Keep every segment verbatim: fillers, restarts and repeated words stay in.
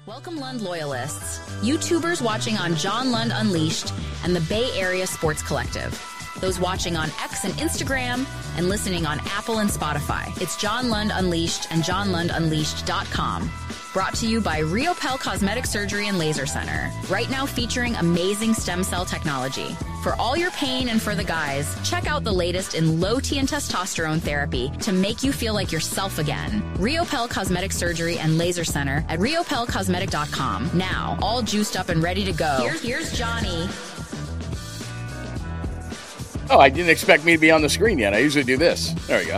Welcome, Lund loyalists, YouTubers watching on John Lund Unleashed and the Bay Area Sports Collective. Those watching on X and Instagram and listening on Apple and Spotify. It's John Lund Unleashed and john lund unleashed dot com. Brought to you by Riopel Cosmetic Surgery and Laser Center. Right now featuring amazing stem cell technology. For all your pain and for the guys, check out the latest in low T and testosterone therapy to make you feel like yourself again. Riopel Cosmetic Surgery and Laser Center at riopel cosmetic dot com. Now, all juiced up and ready to go. Here's, here's Johnny. Oh, I didn't expect me to be on the screen yet. I usually do this. There we go.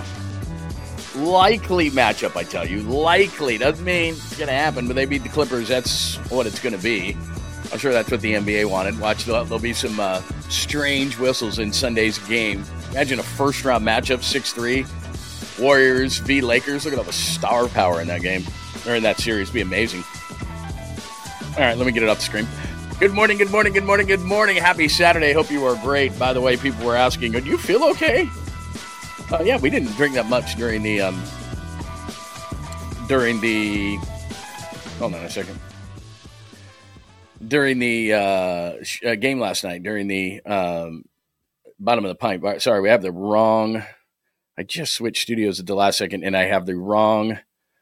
Likely matchup, I tell you. Likely. Doesn't mean it's going to happen, but they beat the Clippers. That's what it's going to be. I'm sure that's what the N B A wanted. Watch, there'll, there'll be some uh, strange whistles in Sunday's game. Imagine a first-round matchup, six three. Warriors v. Lakers. Look at all the star power in that game. Or in that series. It'd be amazing. All right, let me get it up the screen. Good morning, good morning, good morning, good morning. Happy Saturday. Hope you are great. By the way, people were asking, do you feel okay? Uh, yeah, we didn't drink that much during the, um, during the, hold on a second. During the uh, sh- uh, game last night, during the um, bottom of the pint. Sorry, we have the wrong, I just switched studios at the last second, and I have the wrong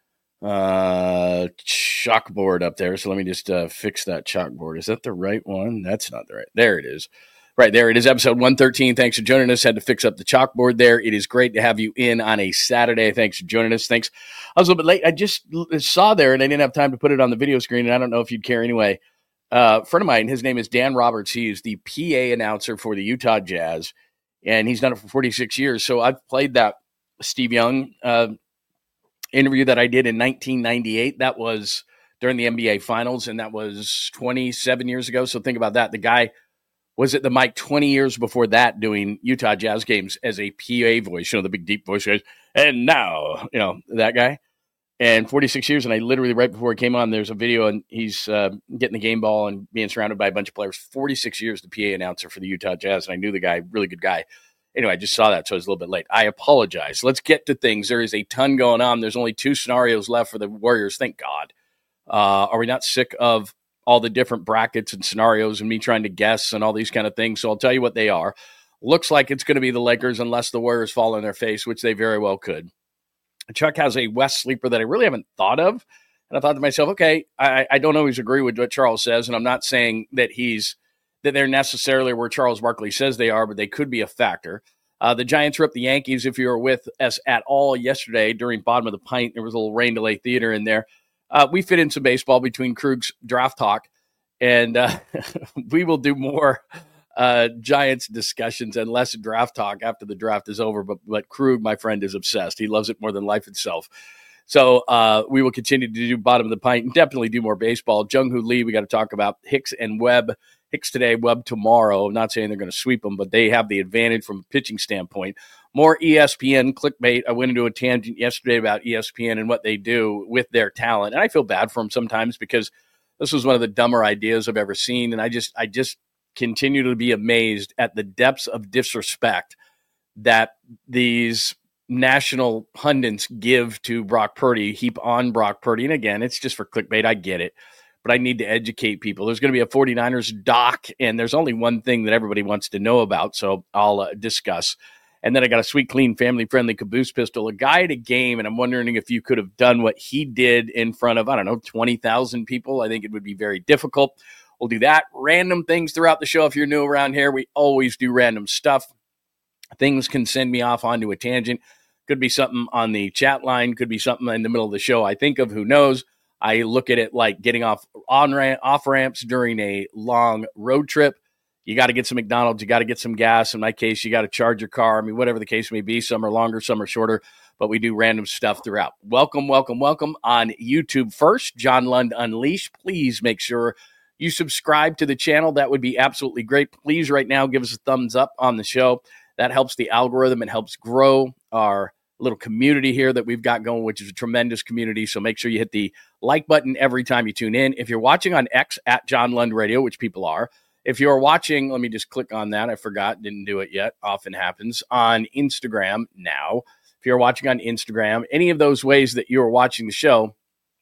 uh, chalkboard up there. So let me just uh, fix that chalkboard. Is that the right one? That's not the right. There it is. Right there, it is episode one thirteen. Thanks for joining us. Had to fix up the chalkboard there. It is great to have you in on a Saturday. Thanks for joining us. Thanks. I was a little bit late. I just saw there, and I didn't have time to put it on the video screen, and I don't know if you'd care anyway. Uh, a friend of mine, his name is Dan Roberts. He is the P A announcer for the Utah Jazz, and he's done it for forty-six years. So I've played that Steve Young uh, interview that I did in nineteen ninety-eight. That was during the N B A Finals, and that was twenty-seven years ago. So think about that. The guy was at the mic twenty years before that doing Utah Jazz games as a P A voice, you know, the big deep voice goes, and now, you know, that guy. And forty-six years, and I literally, right before it came on, there's a video, and he's uh, getting the game ball and being surrounded by a bunch of players. forty-six years, the P A announcer for the Utah Jazz, and I knew the guy, really good guy. Anyway, I just saw that, so I was a little bit late. I apologize. Let's get to things. There is a ton going on. There's only two scenarios left for the Warriors, thank God. Uh, are we not sick of all the different brackets and scenarios and me trying to guess and all these kind of things? So I'll tell you what they are. Looks like it's going to be the Lakers unless the Warriors fall on their face, which they very well could. Chuck has a West sleeper that I really haven't thought of. And I thought to myself, okay, I, I don't always agree with what Charles says. And I'm not saying that he's, that they're necessarily where Charles Barkley says they are, but they could be a factor. Uh, the Giants ripped the Yankees. If you were with us at all yesterday during bottom of the pint, there was a little rain delay theater in there. Uh, we fit in some baseball between Krug's draft talk, and uh, we will do more uh, Giants discussions and less draft talk after the draft is over. But, but Krug, my friend, is obsessed. He loves it more than life itself. So uh, we will continue to do bottom of the pint and definitely do more baseball. Jung-Hoo Lee, we got to talk about Hicks and Webb. Hicks today, Webb tomorrow. I'm not saying they're going to sweep them, but they have the advantage from a pitching standpoint. More E S P N clickbait. I went into a tangent yesterday about E S P N and what they do with their talent. And I feel bad for them sometimes because this was one of the dumber ideas I've ever seen. And I just, I just continue to be amazed at the depths of disrespect that these national pundits give to Brock Purdy, heap on Brock Purdy. And again, it's just for clickbait. I get it. But I need to educate people. There's going to be a 49ers doc, and there's only one thing that everybody wants to know about, so I'll uh, discuss. And then I got a sweet, clean, family-friendly caboose pistol, a guy at a game, and I'm wondering if you could have done what he did in front of, I don't know, twenty thousand people. I think it would be very difficult. We'll do that. Random things throughout the show. If you're new around here, we always do random stuff. Things can send me off onto a tangent. Could be something on the chat line. Could be something in the middle of the show I think of. Who knows? I look at it like getting off on ramp, off ramps during a long road trip. You got to get some McDonald's. You got to get some gas. In my case, you got to charge your car. I mean, whatever the case may be. Some are longer, some are shorter, but we do random stuff throughout. Welcome, welcome, welcome on YouTube first, John Lund Unleashed. Please make sure you subscribe to the channel. That would be absolutely great. Please right now give us a thumbs up on the show. That helps the algorithm. It helps grow our little community here that we've got going, which is a tremendous community. So make sure you hit the like button every time you tune in. If you're watching on X at John Lund Radio, which people are, if you're watching, let me just click on that. I forgot, didn't do it yet. Often happens on Instagram now. If you're watching on Instagram, any of those ways that you're watching the show,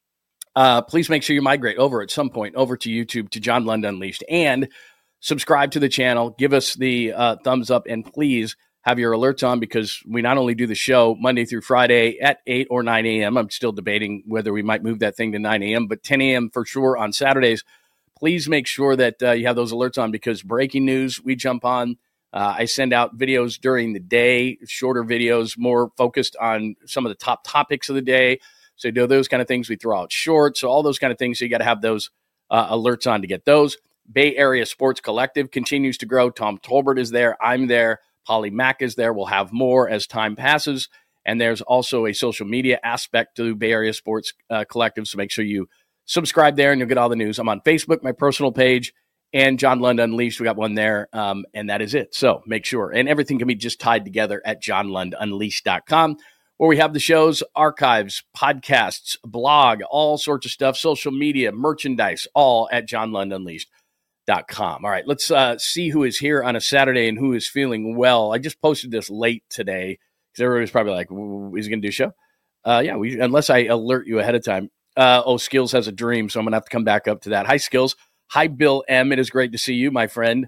uh, please make sure you migrate over at some point over to YouTube to John Lund Unleashed and subscribe to the channel. Give us the uh, thumbs up, and please have your alerts on, because we not only do the show Monday through Friday at eight or nine a.m. I'm still debating whether we might move that thing to nine a.m., but ten a.m. for sure on Saturdays. Please make sure that uh, you have those alerts on, because breaking news, we jump on. Uh, I send out videos during the day, shorter videos, more focused on some of the top topics of the day. So do those kind of things. We throw out shorts, so all those kind of things. So you got to have those uh, alerts on to get those. Bay Area Sports Collective continues to grow. Tom Tolbert is there. I'm there. Polly Mack is there. We'll have more as time passes. And there's also a social media aspect to Bay Area Sports uh, Collective. So make sure you subscribe there and you'll get all the news. I'm on Facebook, my personal page, and John Lund Unleashed. We got one there. Um, and that is it. So make sure. And everything can be just tied together at john lund unleashed dot com, where we have the shows, archives, podcasts, blog, all sorts of stuff, social media, merchandise, all at john lund unleashed dot com. All right, let's uh, see who is here on a Saturday and who is feeling well. I just posted this late today because everybody's probably like, is he going to do a show? Uh, yeah, we, unless I alert you ahead of time. Uh, oh, Skills has a dream, so I'm going to have to come back up to that. Hi, Skills. Hi, Bill M. It is great to see you, my friend.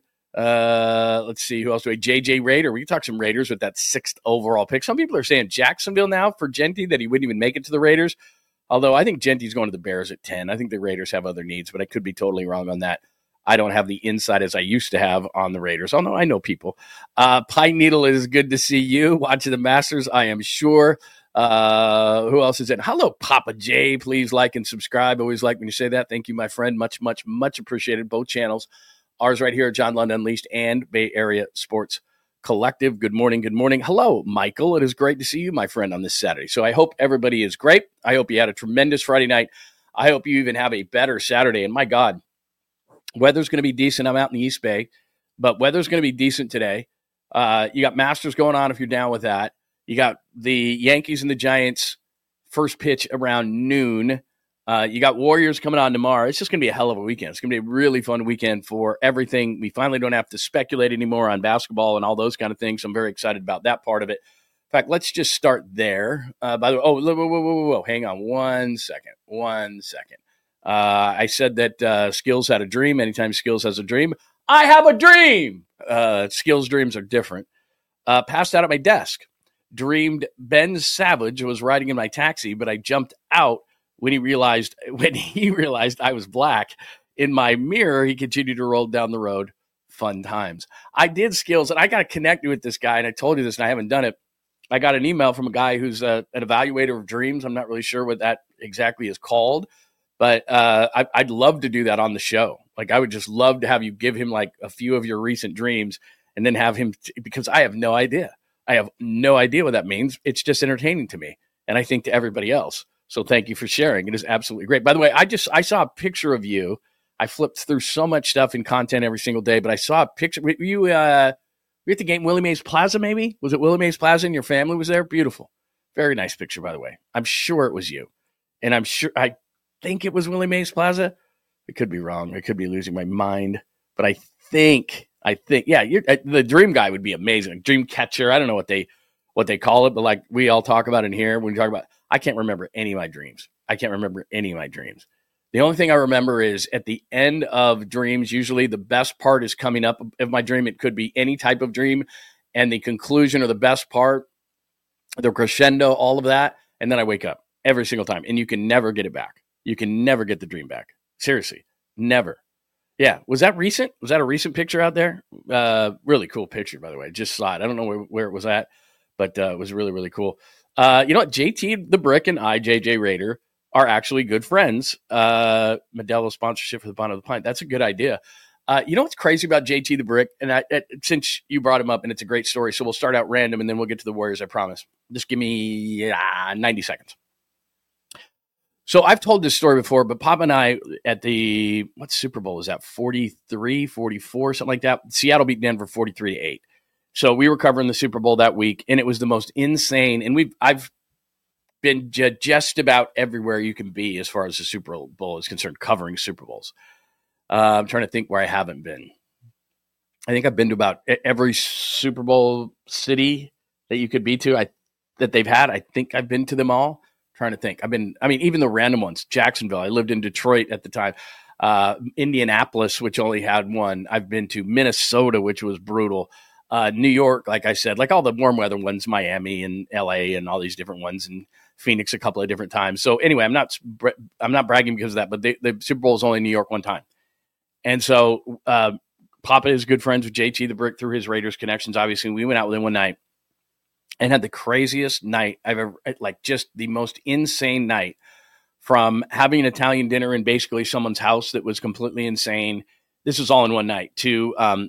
Uh, let's see, who else do we J J Raider. We can talk some Raiders with that sixth overall pick. Some people are saying Jacksonville now for Genty, that he wouldn't even make it to the Raiders. Although I think Genty's going to the Bears at ten. I think the Raiders have other needs, but I could be totally wrong on that. I don't have the insight as I used to have on the Raiders. Oh, no, I know people. Uh, Pine Needle, it is good to see you. Watching the Masters, I am sure. Uh, who else is in? Hello, Papa J. Please like and subscribe. Always like when you say that. Thank you, my friend. Much, much, much appreciated. Both channels. Ours right here at John Lund Unleashed and Bay Area Sports Collective. Good morning. Good morning. Hello, Michael. It is great to see you, my friend, on this Saturday. So I hope everybody is great. I hope you had a tremendous Friday night. I hope you even have a better Saturday. And my God, weather's going to be decent. I'm out in the East Bay, but weather's going to be decent today. Uh, you got Masters going on if you're down with that. You got the Yankees and the Giants first pitch around noon. Uh, you got Warriors coming on tomorrow. It's just going to be a hell of a weekend. It's going to be a really fun weekend for everything. We finally don't have to speculate anymore on basketball and all those kind of things. So I'm very excited about that part of it. In fact, let's just start there. Uh, by the way, oh, whoa, whoa, whoa, whoa, whoa. Hang on one second. One second. Uh, I said that uh, Skills had a dream. Anytime Skills has a dream, I have a dream. Uh, Skills' dreams are different. Uh, passed out at my desk. Dreamed Ben Savage was riding in my taxi, but I jumped out when he realized when he realized I was black. In my mirror, he continued to roll down the road. Fun times. I did, Skills, and I got to connect with this guy, and I told you this, and I haven't done it. I got an email from a guy who's a, an evaluator of dreams. I'm not really sure what that exactly is called. But uh, I, I'd love to do that on the show. Like, I would just love to have you give him like a few of your recent dreams and then have him, t- because I have no idea. I have no idea what that means. It's just entertaining to me. And I think to everybody else. So thank you for sharing. It is absolutely great. By the way, I just, I saw a picture of you. I flipped through so much stuff and content every single day, but I saw a picture. Were you, uh, were you at the game, Willie Mays Plaza, maybe? Was it Willie Mays Plaza and your family was there? Beautiful. Very nice picture, by the way. I'm sure it was you. And I'm sure, I think it was Willie Mays Plaza. I could be wrong. I could be losing my mind, but I think, I think, yeah, you're, uh, the dream guy would be amazing. Dream catcher. I don't know what they, what they call it, but like we all talk about in here, when we talk about, I can't remember any of my dreams. I can't remember any of my dreams. The only thing I remember is at the end of dreams, usually the best part is coming up of my dream. It could be any type of dream, and the conclusion or the best part, the crescendo, all of that. And then I wake up every single time, and you can never get it back. You can never get the dream back. Seriously, never. Yeah. Was that recent? Was that a recent picture out there? Uh, really cool picture, by the way. Just saw it. I don't know where, where it was at, but uh, it was really, really cool. Uh, you know what? J T the Brick and I, J J Raider, are actually good friends. Uh, Modelo sponsorship for the Bottom of the Pint. That's a good idea. Uh, you know what's crazy about J T the Brick? And I, I, since you brought him up, and it's a great story, so we'll start out random, and then we'll get to the Warriors, I promise. Just give me uh, ninety seconds. So I've told this story before, but Pop and I at the, what Super Bowl is that, forty-three, forty-four, something like that? Seattle beat Denver forty-three to eight. So we were covering the Super Bowl that week, and it was the most insane, and we've I've been j- just about everywhere you can be as far as the Super Bowl is concerned, covering Super Bowls. Uh, I'm trying to think where I haven't been. I think I've been to about every Super Bowl city that you could be to, I that they've had. I think I've been to them all. trying to think. I've been, I mean, even the random ones, Jacksonville. I lived in Detroit at the time. Uh, Indianapolis, which only had one. I've been to Minnesota, which was brutal. Uh, New York, like I said, like all the warm weather ones, Miami and L A and all these different ones, and Phoenix a couple of different times. So anyway, I'm not, I'm not bragging because of that, but they, the Super Bowl is only in New York one time. And so uh, Papa is good friends with J T the Brick through his Raiders connections. Obviously, we went out with him one night and had the craziest night I've ever, like just the most insane night, from having an Italian dinner in basically someone's house that was completely insane. This was all in one night. To um,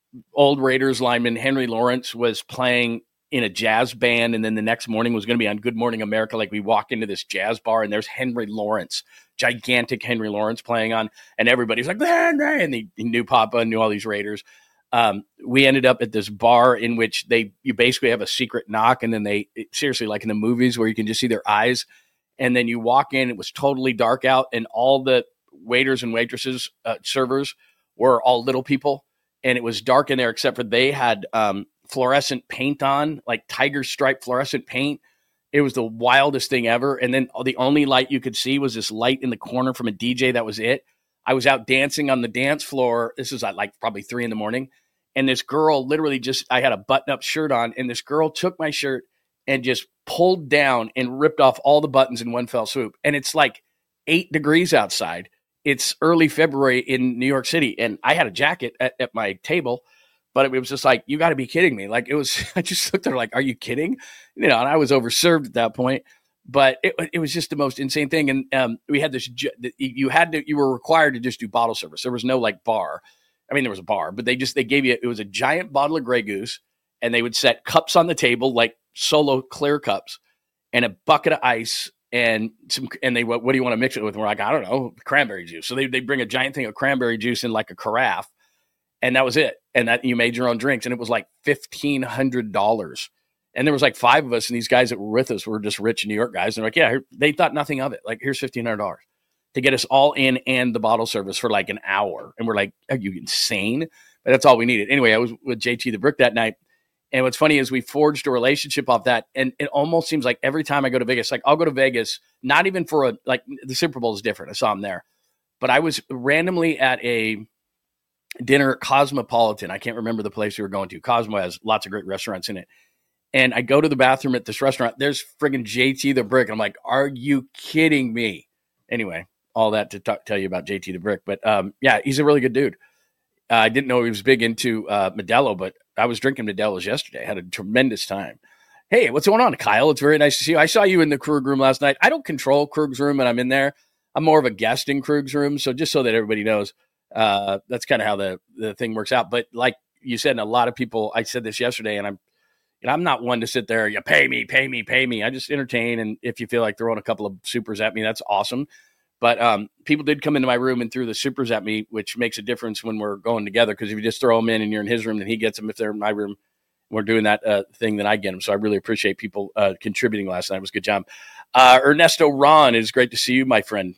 old Raiders lineman Henry Lawrence was playing in a jazz band, and then the next morning was going to be on Good Morning America. Like, we walk into this jazz bar, and there's Henry Lawrence, gigantic Henry Lawrence playing on, and everybody's like, nah, nah, and they knew Papa and knew all these Raiders. Um, we ended up at this bar in which they you basically have a secret knock, and then they seriously, like in the movies where you can just see their eyes. And then you walk in, it was totally dark out, and all the waiters and waitresses, uh, servers, were all little people. And it was dark in there, except for they had um, fluorescent paint on, like tiger stripe fluorescent paint. It was the wildest thing ever. And then the only light you could see was this light in the corner from a D J. That was it. I was out dancing on the dance floor. This was at like probably three in the morning. And this girl literally just, I had a button-up shirt on, and this girl took my shirt and just pulled down and ripped off all the buttons in one fell swoop. And it's like eight degrees outside. It's early February in New York City. And I had a jacket at, at my table, but it was just like, you got to be kidding me. Like, it was, I just looked at her like, are you kidding? You know, and I was overserved at that point, but it, it was just the most insane thing. And um, we had this, you had to, you were required to just do bottle service. There was no like bar. I mean, there was a bar, but they just, they gave you, it was a giant bottle of Grey Goose, and they would set cups on the table, like solo clear cups, and a bucket of ice, and some, and they, what, what do you want to mix it with? And we're like, I don't know, cranberry juice. So they, they bring a giant thing of cranberry juice in like a carafe, and that was it. And that you made your own drinks, and it was like fifteen hundred dollars. And there was like five of us, and these guys that were with us were just rich New York guys. And they're like, yeah, they thought nothing of it. Like, here's fifteen hundred dollars to get us all in and the bottle service for like an hour. And we're like, are you insane? But that's all we needed. Anyway, I was with J T the Brick that night. And what's funny is we forged a relationship off that. And it almost seems like every time I go to Vegas, like I'll go to Vegas, not even for a, like the Super Bowl is different. I saw him there, but I was randomly at a dinner at Cosmopolitan. I can't remember the place we were going to. Cosmo has lots of great restaurants in it. And I go to the bathroom at this restaurant. There's friggin' J T the Brick. And I'm like, are you kidding me? Anyway, all that to t- tell you about J T the Brick. But um, yeah, he's a really good dude. Uh, I didn't know he was big into uh, Modelo, but I was drinking Modelo's yesterday. I had a tremendous time. Hey, what's going on, Kyle? It's very nice to see you. I saw you in the Krug room last night. I don't control Krug's room, and I'm in there. I'm more of a guest in Krug's room. So just so that everybody knows, uh, that's kind of how the, the thing works out. But like you said, and a lot of people, I said this yesterday, and I'm, you know, I'm not one to sit there, you pay me, pay me, pay me. I just entertain. And if you feel like throwing a couple of supers at me, that's awesome. But um, people did come into my room and threw the supers at me, which makes a difference when we're going together. Because if you just throw them in and you're in his room, then he gets them. If they're in my room, we're doing that uh, thing, then I get them. So I really appreciate people uh, contributing last night. It was a good job. Uh, Ernesto Ron, it is great to see you, my friend.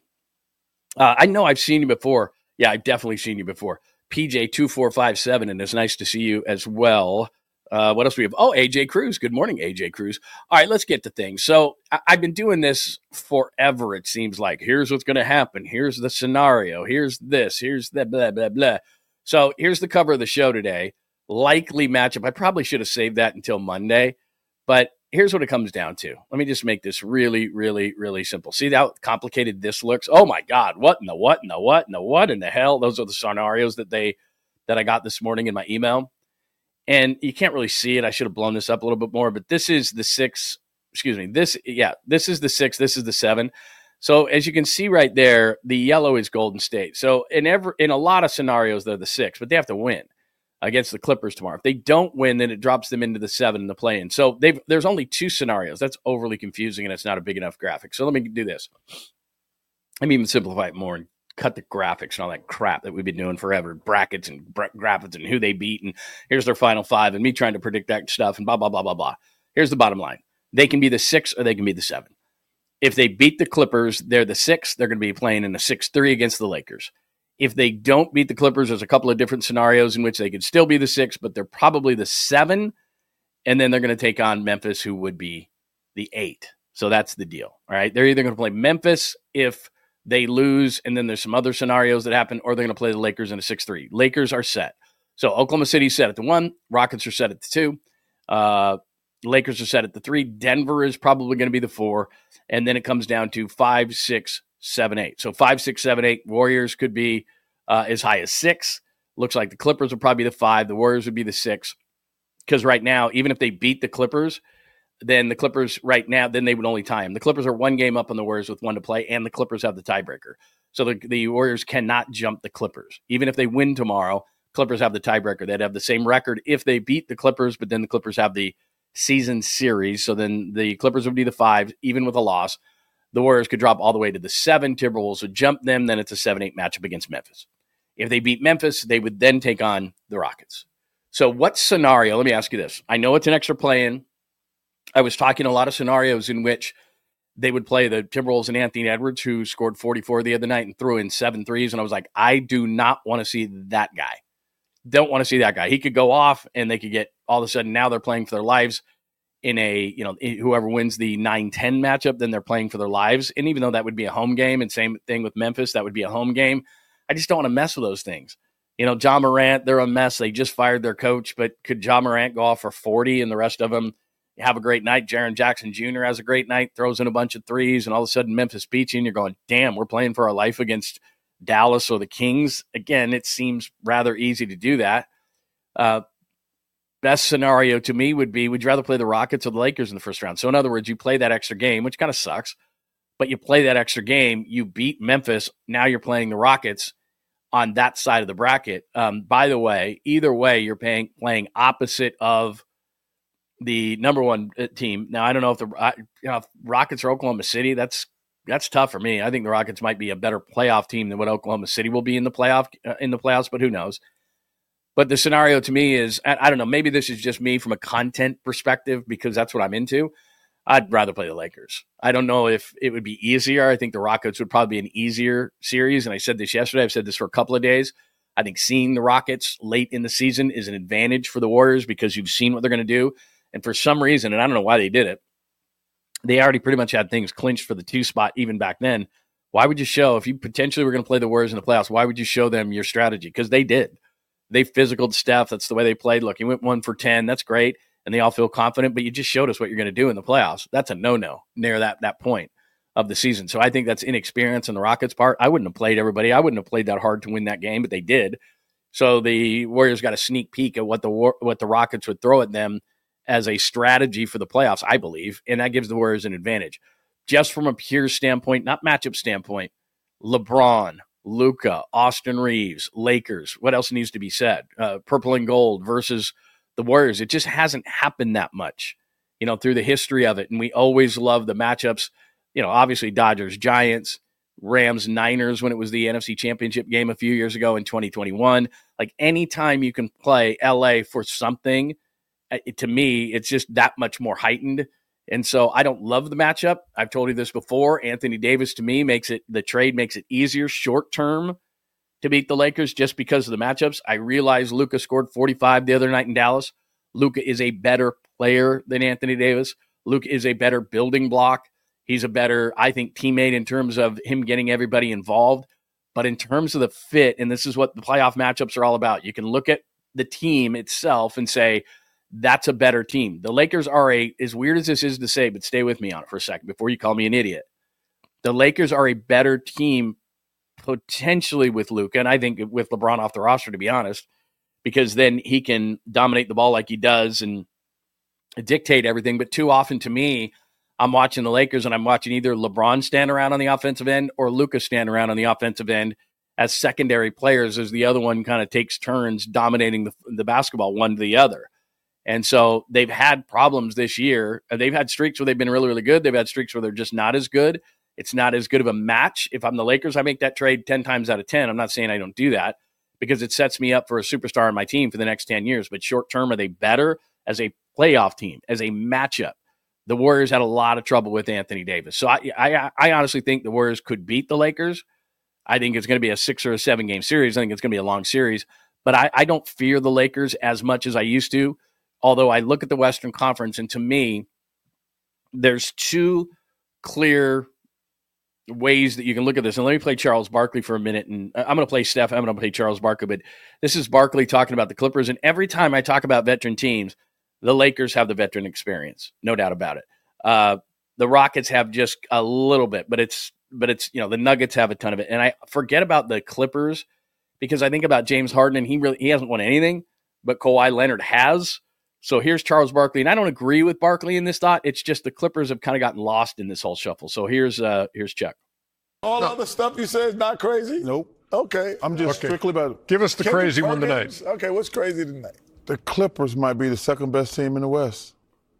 Uh, I know I've seen you before. Yeah, I've definitely seen you before. P J two four five seven, and it's nice to see you as well. Uh, what else do we have? Oh, A J Cruz. Good morning, A J Cruz. All right, let's get to things. So I- I've been doing this forever, it seems like. Here's what's going to happen. Here's the scenario. Here's this. Here's that, blah, blah, blah. So here's the cover of the show today. Likely matchup. I probably should have saved that until Monday, but here's what it comes down to. Let me just make this really, really, really simple. See how complicated this looks? Oh, my God. What in the what in the what in the what in the hell? Those are the scenarios that they that I got this morning in my email. And you can't really see it. I should have blown this up a little bit more, but this is the six, excuse me, this, yeah, this is the six, this is the seven. So as you can see right there, the yellow is Golden State. So in every, in a lot of scenarios, they're the six, but they have to win against the Clippers tomorrow. If they don't win, then it drops them into the seven in the play-in. So they've, there's only two scenarios. That's overly confusing, and it's not a big enough graphic. So let me do this. Let me even simplify it more and cut the graphics and all that crap that we've been doing forever, brackets and bra- graphics and who they beat, and here's their final five, and me trying to predict that stuff, and blah, blah, blah, blah, blah. Here's the bottom line. They can be the six or they can be the seven. If they beat the Clippers, they're the six. They're going to be playing in a six three against the Lakers. If they don't beat the Clippers, there's a couple of different scenarios in which they could still be the six, but they're probably the seven, and then they're going to take on Memphis, who would be the eight. So that's the deal. All right. They're either going to play Memphis if they lose, and then there's some other scenarios that happen, or they're going to play the Lakers in a six three. Lakers are set. So Oklahoma City's set at the one. Rockets are set at the two. Uh, Lakers are set at the three. Denver is probably going to be the four. And then it comes down to five, six, seven, eight. So five, six, seven, eight. Warriors could be uh, as high as six. Looks like the Clippers would probably be the five. The Warriors would be the six. Because right now, even if they beat the Clippers, then the Clippers right now, then they would only tie them. The Clippers are one game up on the Warriors with one to play, and the Clippers have the tiebreaker. So the, the Warriors cannot jump the Clippers. Even if they win tomorrow, Clippers have the tiebreaker. They'd have the same record if they beat the Clippers, but then the Clippers have the season series. So then the Clippers would be the five, even with a loss. The Warriors could drop all the way to the seven. Timberwolves would jump them. Then it's a seven eight matchup against Memphis. If they beat Memphis, they would then take on the Rockets. So what scenario, let me ask you this. I know it's an extra play-in. I was talking a lot of scenarios in which they would play the Timberwolves and Anthony Edwards, who scored forty-four the other night and threw in seven threes. And I was like, I do not want to see that guy. Don't want to see that guy. He could go off and they could get all of a sudden now they're playing for their lives in a, you know, whoever wins the nine ten matchup, then they're playing for their lives. And even though that would be a home game, and same thing with Memphis, that would be a home game. I just don't want to mess with those things. You know, Ja Morant, they're a mess. They just fired their coach, but could Ja Morant go off for forty and the rest of them have a great night? Jaren Jackson Junior has a great night, throws in a bunch of threes, and all of a sudden Memphis beats you, and you're going, damn, we're playing for our life against Dallas or the Kings. Again, it seems rather easy to do that. Uh, best scenario to me would be, would you rather play the Rockets or the Lakers in the first round? So in other words, you play that extra game, which kind of sucks, but you play that extra game, you beat Memphis, now you're playing the Rockets on that side of the bracket. Um, by the way, either way, you're paying, playing opposite of the number one team. Now, I don't know if the uh, you know, if Rockets or Oklahoma City, that's that's tough for me. I think the Rockets might be a better playoff team than what Oklahoma City will be in the playoff uh, in the playoffs, but who knows? But the scenario to me is, I don't know, maybe this is just me from a content perspective because that's what I'm into. I'd rather play the Lakers. I don't know if it would be easier. I think the Rockets would probably be an easier series. And I said this yesterday. I've said this for a couple of days. I think seeing the Rockets late in the season is an advantage for the Warriors because you've seen what they're going to do. And for some reason, and I don't know why they did it, they already pretty much had things clinched for the two spot even back then. Why would you show, if you potentially were going to play the Warriors in the playoffs, why would you show them your strategy? Because they did. They physicaled Steph. That's the way they played. Look, he went one for ten. That's great. And they all feel confident, but you just showed us what you're going to do in the playoffs. That's a no-no near that that point of the season. So I think that's inexperience on the Rockets' part. I wouldn't have played everybody. I wouldn't have played that hard to win that game, but they did. So the Warriors got a sneak peek at what the what the Rockets would throw at them as a strategy for the playoffs, I believe, and that gives the Warriors an advantage. Just from a pure standpoint, not matchup standpoint, LeBron, Luka, Austin Reeves, Lakers, what else needs to be said? Uh, purple and gold versus the Warriors. It just hasn't happened that much, you know, through the history of it. And we always love the matchups, you know, obviously Dodgers, Giants, Rams, Niners when it was the N F C Championship game a few years ago in twenty twenty-one. Like anytime you can play L A for something, it, to me, it's just that much more heightened. And so I don't love the matchup. I've told you this before. Anthony Davis, to me, makes it, the trade makes it easier short term to beat the Lakers just because of the matchups. I realize Luka scored forty-five the other night in Dallas. Luka is a better player than Anthony Davis. Luka is a better building block. He's a better, I think, teammate in terms of him getting everybody involved. But in terms of the fit, and this is what the playoff matchups are all about, you can look at the team itself and say, that's a better team. The Lakers are a, as weird as this is to say, but stay with me on it for a second before you call me an idiot. The Lakers are a better team potentially with Luka, and I think with LeBron off the roster, to be honest, because then he can dominate the ball like he does and dictate everything. But too often to me, I'm watching the Lakers and I'm watching either LeBron stand around on the offensive end or Luka stand around on the offensive end as secondary players as the other one kind of takes turns dominating the, the basketball one to the other. And so they've had problems this year. They've had streaks where they've been really, really good. They've had streaks where they're just not as good. It's not as good of a match. If I'm the Lakers, I make that trade ten times out of ten. I'm not saying I don't do that because it sets me up for a superstar on my team for the next ten years. But short term, are they better as a playoff team, as a matchup? The Warriors had a lot of trouble with Anthony Davis. So I, I, I honestly think the Warriors could beat the Lakers. I think it's going to be a six or a seven game series. I think it's going to be a long series. But I, I don't fear the Lakers as much as I used to. Although I look at the Western Conference, and to me, there's two clear ways that you can look at this. And let me play Charles Barkley for a minute. And I'm going to play Steph. I'm going to play Charles Barkley. But this is Barkley talking about the Clippers. And every time I talk about veteran teams, the Lakers have the veteran experience. No doubt about it. Uh, the Rockets have just a little bit, but it's, but it's, you know, the Nuggets have a ton of it. And I forget about the Clippers because I think about James Harden and he really, he hasn't won anything, but Kawhi Leonard has. So here's Charles Barkley, and I don't agree with Barkley in this thought. It's just the Clippers have kind of gotten lost in this whole shuffle. So here's uh, here's Chuck. All no. other stuff you say is not crazy? Nope. Okay. I'm just okay. strictly about it. Give us the Can crazy one tonight. Okay, what's crazy tonight? The Clippers might be the second best team in the West.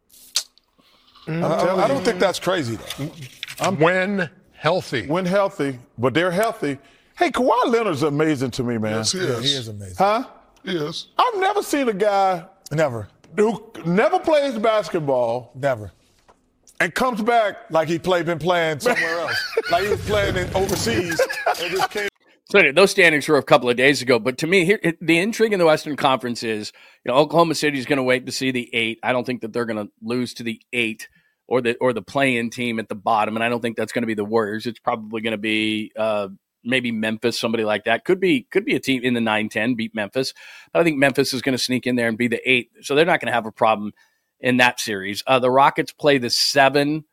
Mm, I, I don't think that's crazy, though. I'm, when healthy. When healthy, but they're healthy. Hey, Kawhi Leonard's amazing to me, man. Yes, he is. Yeah, he is amazing. Huh? He is. I've never seen a guy Never. who never plays basketball Never. and comes back like he played been playing somewhere else. Like he was playing in overseas and just came. So anyway, those standings were a couple of days ago. But to me, here it, the intrigue in the Western Conference is, you know, Oklahoma City is going to wait to see the eight. I don't think that they're going to lose to the eight or the or the play-in team at the bottom, and I don't think that's going to be the Warriors. It's probably going to be uh, maybe Memphis, somebody like that. Could be could be a team in the nine ten beat Memphis. But I think Memphis is going to sneak in there and be the eight, so they're not going to have a problem in that series. Uh, the Rockets play the seven.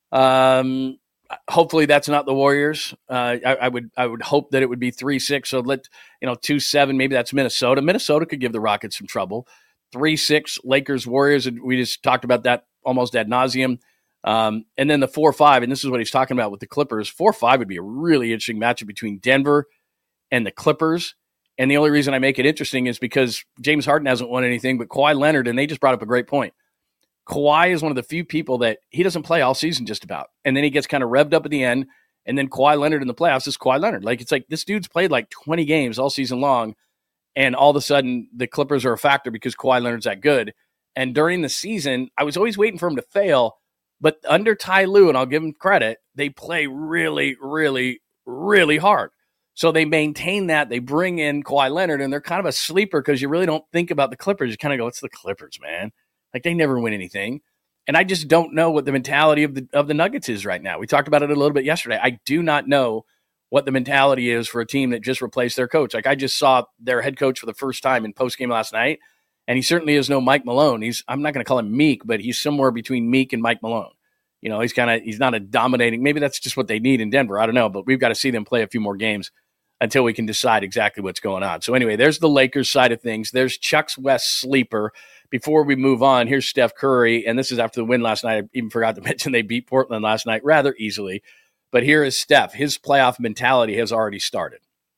Um, hopefully that's not the Warriors. Uh, I, I would I would hope that it would be three six. So let you know two seven. Maybe that's Minnesota. Minnesota could give the Rockets some trouble. Three six Lakers Warriors. And we just talked about that almost ad nauseum. Um, and then the four five, and this is what he's talking about with the Clippers. four five would be a really interesting matchup between Denver and the Clippers. And the only reason I make it interesting is because James Harden hasn't won anything, but Kawhi Leonard, and they just brought up a great point. Kawhi is one of the few people that he doesn't play all season just about. And then he gets kind of revved up at the end. And then Kawhi Leonard in the playoffs is Kawhi Leonard. Like, it's like this dude's played like twenty games all season long. And all of a sudden the Clippers are a factor because Kawhi Leonard's that good. And during the season, I was always waiting for him to fail. But under Ty Lue, and I'll give him credit, they play really, really, really hard. So they maintain that. They bring in Kawhi Leonard, and they're kind of a sleeper because you really don't think about the Clippers. You kind of go, it's the Clippers, man. Like, they never win anything. And I just don't know what the mentality of the of the Nuggets is right now. We talked about it a little bit yesterday. I do not know what the mentality is for a team that just replaced their coach. Like, I just saw their head coach for the first time in postgame last night, and he certainly is no Mike Malone. He's I'm not going to call him meek, but he's somewhere between meek and Mike Malone. You know, he's kind of he's not a dominating. Maybe that's just what they need in Denver. I don't know, but we've got to see them play a few more games until we can decide exactly what's going on. So anyway, there's the Lakers side of things. There's Chuck's West sleeper. Before we move on, here's Steph Curry, and this is after the win last night. I even forgot to mention they beat Portland last night rather easily. But here is Steph. His playoff mentality has already started.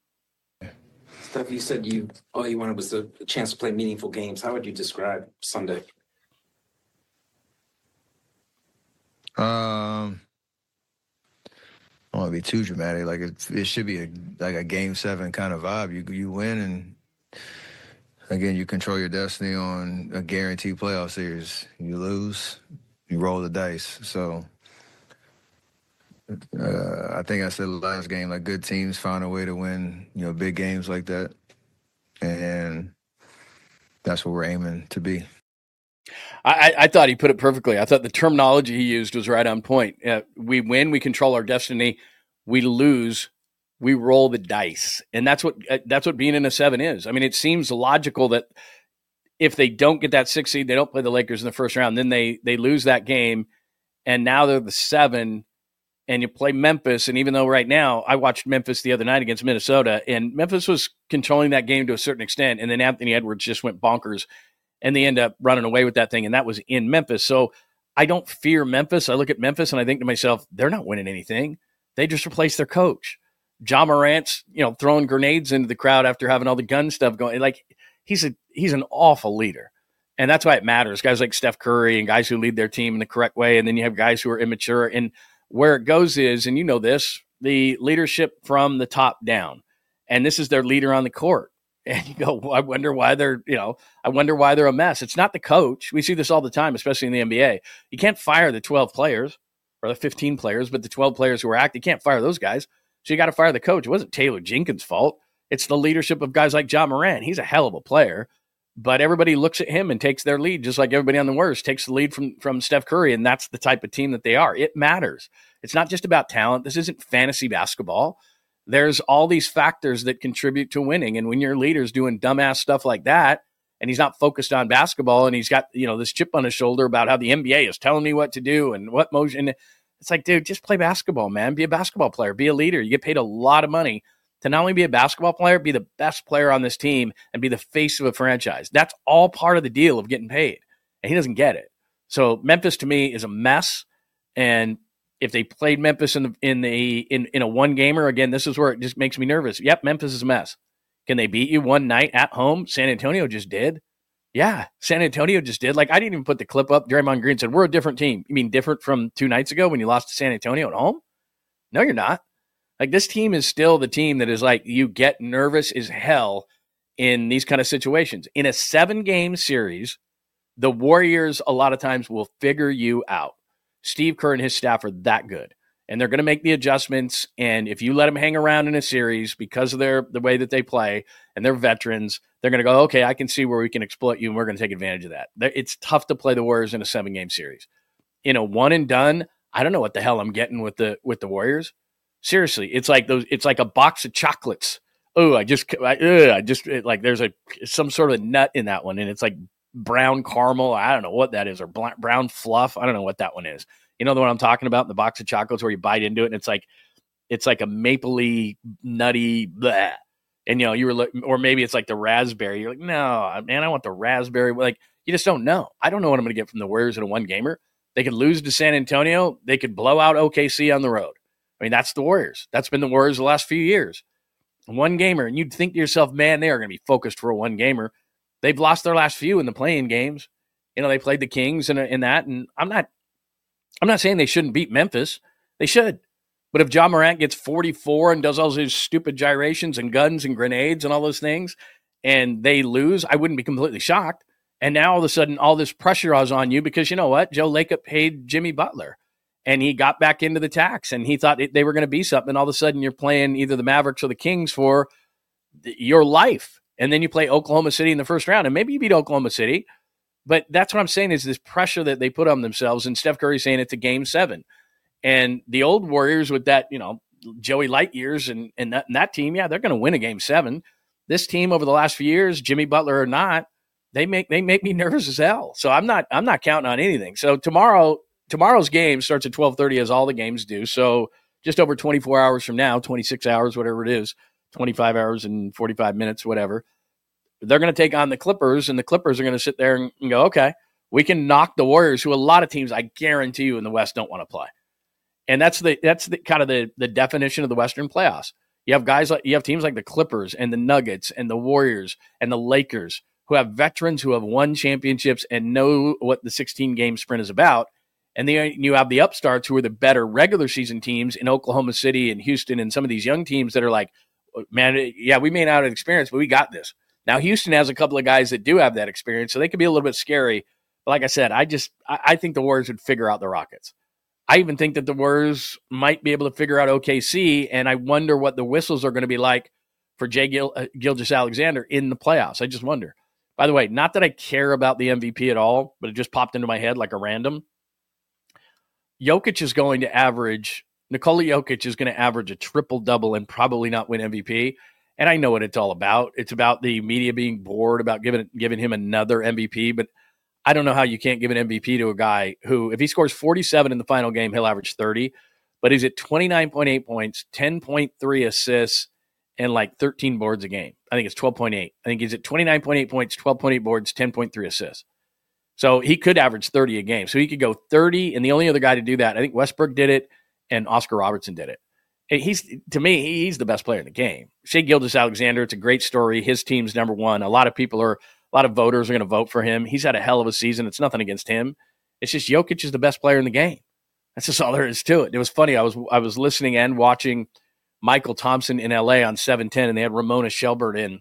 Steph, you said you all you wanted was a chance to play meaningful games. How would you describe Sunday? Um, I don't want to be too dramatic. Like it, it should be a, like a game seven kind of vibe. You you win, and again, you control your destiny on a guaranteed playoff series. You lose, you roll the dice. So uh, I think I said last game, like good teams find a way to win, you know, big games like that, and that's what we're aiming to be. I, I thought he put it perfectly. I thought the terminology he used was right on point. Uh, we win, we control our destiny. We lose, we roll the dice, and that's what uh, that's what being in a seven is. I mean, it seems logical that if they don't get that six seed, they don't play the Lakers in the first round, then they they lose that game, and now they're the seven, and you play Memphis. And even though right now I watched Memphis the other night against Minnesota, and Memphis was controlling that game to a certain extent, and then Anthony Edwards just went bonkers. And they end up running away with that thing, and that was in Memphis. So I don't fear Memphis. I look at Memphis, and I think to myself, they're not winning anything. They just replaced their coach. Ja Morant's, you know, throwing grenades into the crowd after having all the gun stuff going. Like, he's a he's an awful leader, and that's why it matters. Guys like Steph Curry and guys who lead their team in the correct way, and then you have guys who are immature. And where it goes is, and you know this, the leadership from the top down. And this is their leader on the court. And you go, well, I wonder why they're, you know, I wonder why they're a mess. It's not the coach. We see this all the time, especially in the N B A. You can't fire the twelve players or the fifteen players, but the twelve players who are active, you can't fire those guys. So you got to fire the coach. It wasn't Taylor Jenkins' fault. It's the leadership of guys like Ja Morant. He's a hell of a player, but everybody looks at him and takes their lead, just like everybody on the Warriors takes the lead from, from Steph Curry, and that's the type of team that they are. It matters. It's not just about talent. This isn't fantasy basketball. There's all these factors that contribute to winning, and when your leader's doing dumbass stuff like that, and he's not focused on basketball, and he's got, you know, this chip on his shoulder about how the N B A is telling me what to do and what motion. It's like, dude, just play basketball, man. Be a basketball player. Be a leader. You get paid a lot of money to not only be a basketball player, be the best player on this team and be the face of a franchise. That's all part of the deal of getting paid, and he doesn't get it. So Memphis to me is a mess, and if they played Memphis in the in the in, in a one gamer, again, this is where it just makes me nervous. Yep, Memphis is a mess. Can they beat you one night at home? San Antonio just did. Yeah, San Antonio just did. Like, I didn't even put the clip up. Draymond Green said, we're a different team. You mean different from two nights ago when you lost to San Antonio at home? No, you're not. Like, this team is still the team that is like, you get nervous as hell in these kind of situations. In a seven-game series, the Warriors a lot of times will figure you out. Steve Kerr and his staff are that good, and they're going to make the adjustments. And if you let them hang around in a series because of their the way that they play and they're veterans, they're going to go, okay, I can see where we can exploit you, and we're going to take advantage of that. It's tough to play the Warriors in a seven-game series. In a one and done, I don't know what the hell I'm getting with the with the Warriors. Seriously, it's like those. It's like a box of chocolates. Oh, I just, I, ugh, I just it, like there's a some sort of nut in that one, and it's like brown caramel. I don't know what that is, or black, brown fluff. I don't know what that one is. You know the one I'm talking about, the box of chocolates where you bite into it and it's like it's like a mapley, nutty, blah. And you know you were, or maybe it's like the raspberry. You're like, no, man, I want the raspberry. Like, you just don't know. I don't know what I'm going to get from the Warriors in a one gamer. They could lose to San Antonio. They could blow out O K C on the road. I mean, that's the Warriors. That's been the Warriors the last few years. One gamer, and you'd think to yourself, man, they are going to be focused for a one gamer. They've lost their last few in the play-in games. You know, they played the Kings in, in that, and I'm not, I'm not saying they shouldn't beat Memphis. They should. But if Ja Morant gets forty-four and does all his stupid gyrations and guns and grenades and all those things, and they lose, I wouldn't be completely shocked. And now all of a sudden, all this pressure is on you because you know what? Joe Lacob paid Jimmy Butler, and he got back into the tax, and he thought they were going to be something. And all of a sudden, you're playing either the Mavericks or the Kings for your life. And then you play Oklahoma City in the first round, and maybe you beat Oklahoma City. But that's what I'm saying is this pressure that they put on themselves, and Steph Curry saying it's a game seven. And the old Warriors with that, you know, Joey Light years and, and, that, and that team, yeah, they're going to win a game seven. This team over the last few years, Jimmy Butler or not, they make they make me nervous as hell. So I'm not I'm not counting on anything. So tomorrow tomorrow's game starts at twelve thirty as all the games do. So just over twenty-four hours from now, twenty-six hours, whatever it is, twenty-five hours and forty-five minutes, whatever. They're going to take on the Clippers, and the Clippers are going to sit there and, and go, okay, we can knock the Warriors, who a lot of teams, I guarantee you, in the West don't want to play. And that's the that's the kind of the, the definition of the Western playoffs. You have guys like you have teams like the Clippers and the Nuggets and the Warriors and the Lakers who have veterans who have won championships and know what the sixteen game sprint is about. And then you have the upstarts who are the better regular season teams in Oklahoma City and Houston and some of these young teams that are like, man, yeah, we may not have experience, but we got this. Now, Houston has a couple of guys that do have that experience, so they could be a little bit scary. But like I said, I just I, I think the Warriors would figure out the Rockets. I even think that the Warriors might be able to figure out O K C, and I wonder what the whistles are going to be like for Jay Gil, uh, Gilgeous-Alexander in the playoffs. I just wonder. By the way, not that I care about the M V P at all, but it just popped into my head like a random. Jokic is going to average, Nikola Jokic is going to average a triple-double and probably not win M V P. And I know what it's all about. It's about the media being bored about giving giving him another M V P, but I don't know how you can't give an M V P to a guy who, if he scores forty-seven in the final game, he'll average thirty, but he's at twenty-nine point eight points, ten point three assists, and like thirteen boards a game. I think it's twelve point eight. I think he's at twenty-nine point eight points, twelve point eight boards, ten point three assists. So he could average thirty a game. So he could go thirty, and the only other guy to do that, I think Westbrook did it, and Oscar Robertson did it. He's, to me, he's the best player in the game. Shai Gilgeous-Alexander, it's a great story. His team's number one. A lot of people are, a lot of voters are going to vote for him. He's had a hell of a season. It's nothing against him. It's just Jokic is the best player in the game. That's just all there is to it. It was funny. I was I was listening and watching Michael Thompson in L A on seven ten, and they had Ramona Shelburne in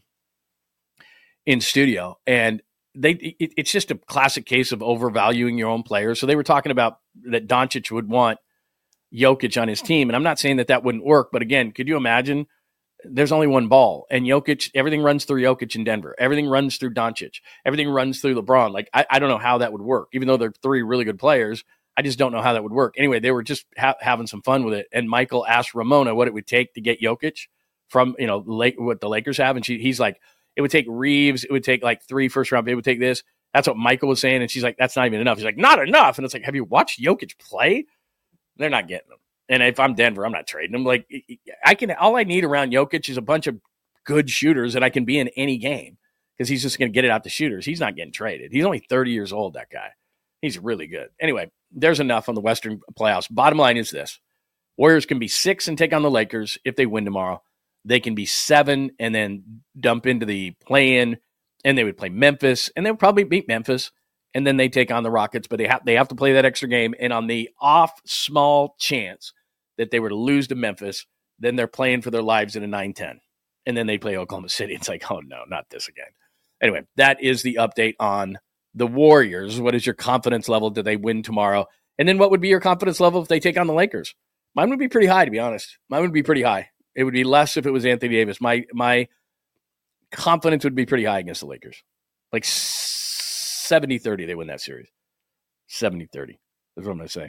in studio. And they it, it's just a classic case of overvaluing your own players. So they were talking about that Doncic would want Jokic on his team. And I'm not saying that that wouldn't work, but again, could you imagine there's only one ball, and Jokic, everything runs through Jokic in Denver. Everything runs through Doncic. Everything runs through LeBron. Like, I, I don't know how that would work. Even though they're three really good players, I just don't know how that would work. Anyway, they were just ha- having some fun with it. And Michael asked Ramona what it would take to get Jokic from, you know, Lake, what the Lakers have. And she, he's like, it would take Reeves. It would take like three first round. It would take this. That's what Michael was saying. And she's like, that's not even enough. He's like, not enough. And it's like, have you watched Jokic play? They're not getting them. And if I'm Denver, I'm not trading them. Like, I can, all I need around Jokic is a bunch of good shooters that I can be in any game, because he's just going to get it out to shooters. He's not getting traded. He's only thirty years old, that guy. He's really good. Anyway, there's enough on the Western playoffs. Bottom line is this. Warriors can be six and take on the Lakers if they win tomorrow. They can be seven and then dump into the play-in, and they would play Memphis, and they would probably beat Memphis, and then they take on the Rockets, but they have they have to play that extra game. And on the off small chance that they were to lose to Memphis, then they're playing for their lives in a nine ten. And then they play Oklahoma City. It's like, oh, no, not this again. Anyway, that is the update on the Warriors. What is your confidence level? Do they win tomorrow? And then what would be your confidence level if they take on the Lakers? Mine would be pretty high, to be honest. Mine would be pretty high. It would be less if it was Anthony Davis. My my confidence would be pretty high against the Lakers. Like seventy thirty, they win that series. seventy thirty. That's what I'm going to say.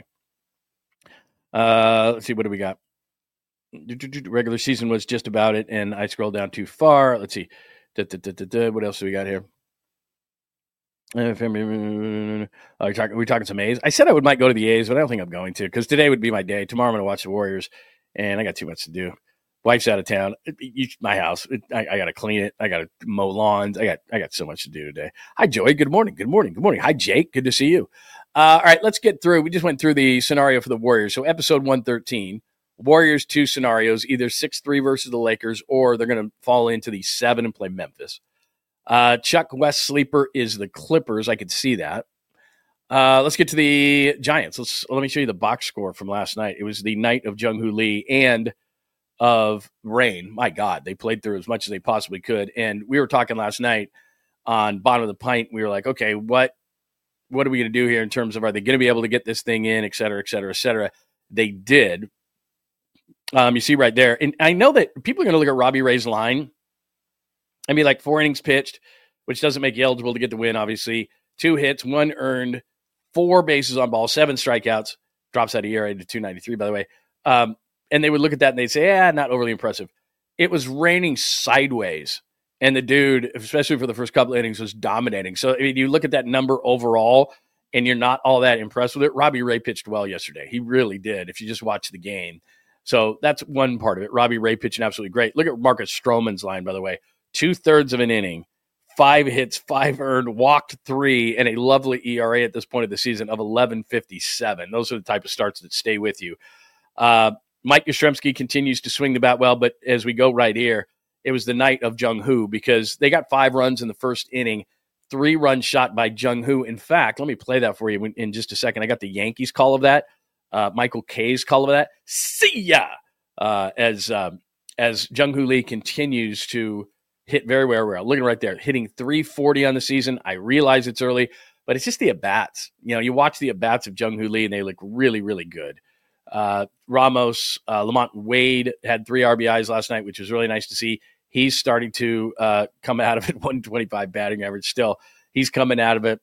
Uh, let's see, what do we got? Regular season was just about it, and I scrolled down too far. Let's see. Da, da, da, da, da. What else do we got here? Uh, are we talking, are we talking some A's? I said I would might go to the A's, but I don't think I'm going to, because today would be my day. Tomorrow I'm going to watch the Warriors, and I got too much to do. Wife's out of town. It, it, my house. It, I, I got to clean it. I got to mow lawns. I got I got so much to do today. Hi, Joey. Good morning. Good morning. Good morning. Hi, Jake. Good to see you. Uh, all right, let's get through. We just went through the scenario for the Warriors. So episode one thirteen. Warriors, two scenarios, either six three versus the Lakers, or they're going to fall into the seven and play Memphis. Uh, Chuck West sleeper is the Clippers. I could see that. Uh, let's get to the Giants. Let's let me show you the box score from last night. It was the night of Jung-Hoo Lee and of rain. My God, they played through as much as they possibly could. And we were talking last night on Bottom of the Pint. We were like, okay, what what are we going to do here in terms of, are they going to be able to get this thing in, et cetera, et cetera, et cetera. They did. Um, you see right there. And I know that people are going to look at Robbie Ray's line and be like, four innings pitched, which doesn't make you eligible to get the win, obviously. Two hits, one earned, four bases on ball, seven strikeouts, drops that E R A to two ninety-three, by the way. Um, and they would look at that and they'd say, yeah, not overly impressive. It was raining sideways, and the dude, especially for the first couple of innings, was dominating. So I mean, you look at that number overall, and you're not all that impressed with it. Robbie Ray pitched well yesterday. He really did, if you just watch the game. So that's one part of it. Robbie Ray pitching absolutely great. Look at Marcus Stroman's line, by the way. Two-thirds of an inning, five hits, five earned, walked three, and a lovely E R A at this point of the season of eleven fifty-seven. Those are the type of starts that stay with you. Uh, Mike Yastrzemski continues to swing the bat well, but as we go right here, it was the night of Jung-Hoo, because they got five runs in the first inning, three runs shot by Jung-Hoo. In fact, let me play that for you in just a second. I got the Yankees call of that. Uh, Michael Kay's call of that. See ya! Uh, as um, as Jung-Hoo Lee continues to hit very, very well. Looking right there, hitting three forty on the season. I realize it's early, but it's just the at-bats. You know, you watch the at-bats of Jung-Hoo Lee, and they look really, really good. Uh, Ramos, uh, Lamont Wade had three R B Is last night, which was really nice to see. He's starting to uh, come out of it, one twenty-five batting average still. He's coming out of it.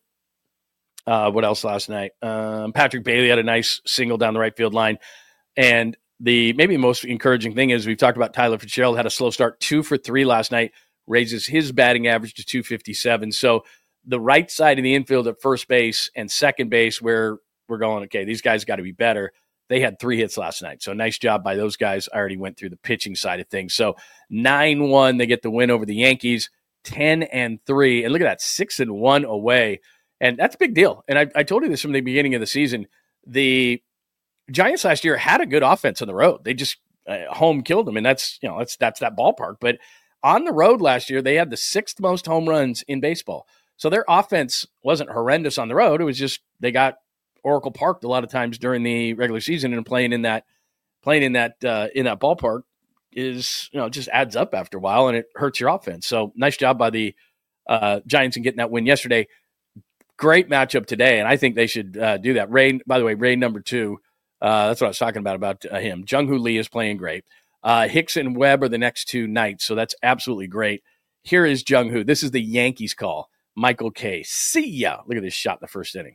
Uh, what else last night? Um, Patrick Bailey had a nice single down the right field line. And the maybe most encouraging thing is we've talked about Tyler Fitzgerald, had a slow start, two for three last night, raises his batting average to two fifty-seven. So the right side of the infield at first base and second base, where we're going, okay, these guys got to be better. They had three hits last night. So nice job by those guys. I already went through the pitching side of things. So nine one, they get the win over the Yankees, ten and three. And look at that, six and one away. And that's a big deal. And I, I told you this from the beginning of the season. The Giants last year had a good offense on the road. They just uh, home killed them. And that's, you know, that's, that's that ballpark. But on the road last year, they had the sixth most home runs in baseball. So their offense wasn't horrendous on the road. It was just, they got Oracle Parked a lot of times during the regular season, and playing in that, playing in that, uh, in that ballpark is, you know, just adds up after a while, and it hurts your offense. So nice job by the uh, Giants in getting that win yesterday. Great matchup today, and I think they should uh, do that. Ray, by the way, Ray number two, uh, that's what I was talking about, about uh, him. Jung-Hoo Lee is playing great. Uh, Hicks and Webb are the next two nights, so that's absolutely great. Here is Jung Hoo. This is the Yankees call. Michael K. See ya. Look at this shot in the first inning.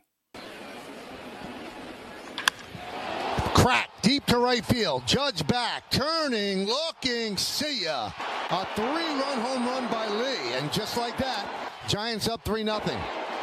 Crack deep to right field. Judge back, turning, looking, see ya. A three-run home run by Lee, and just like that, Giants up three nothing.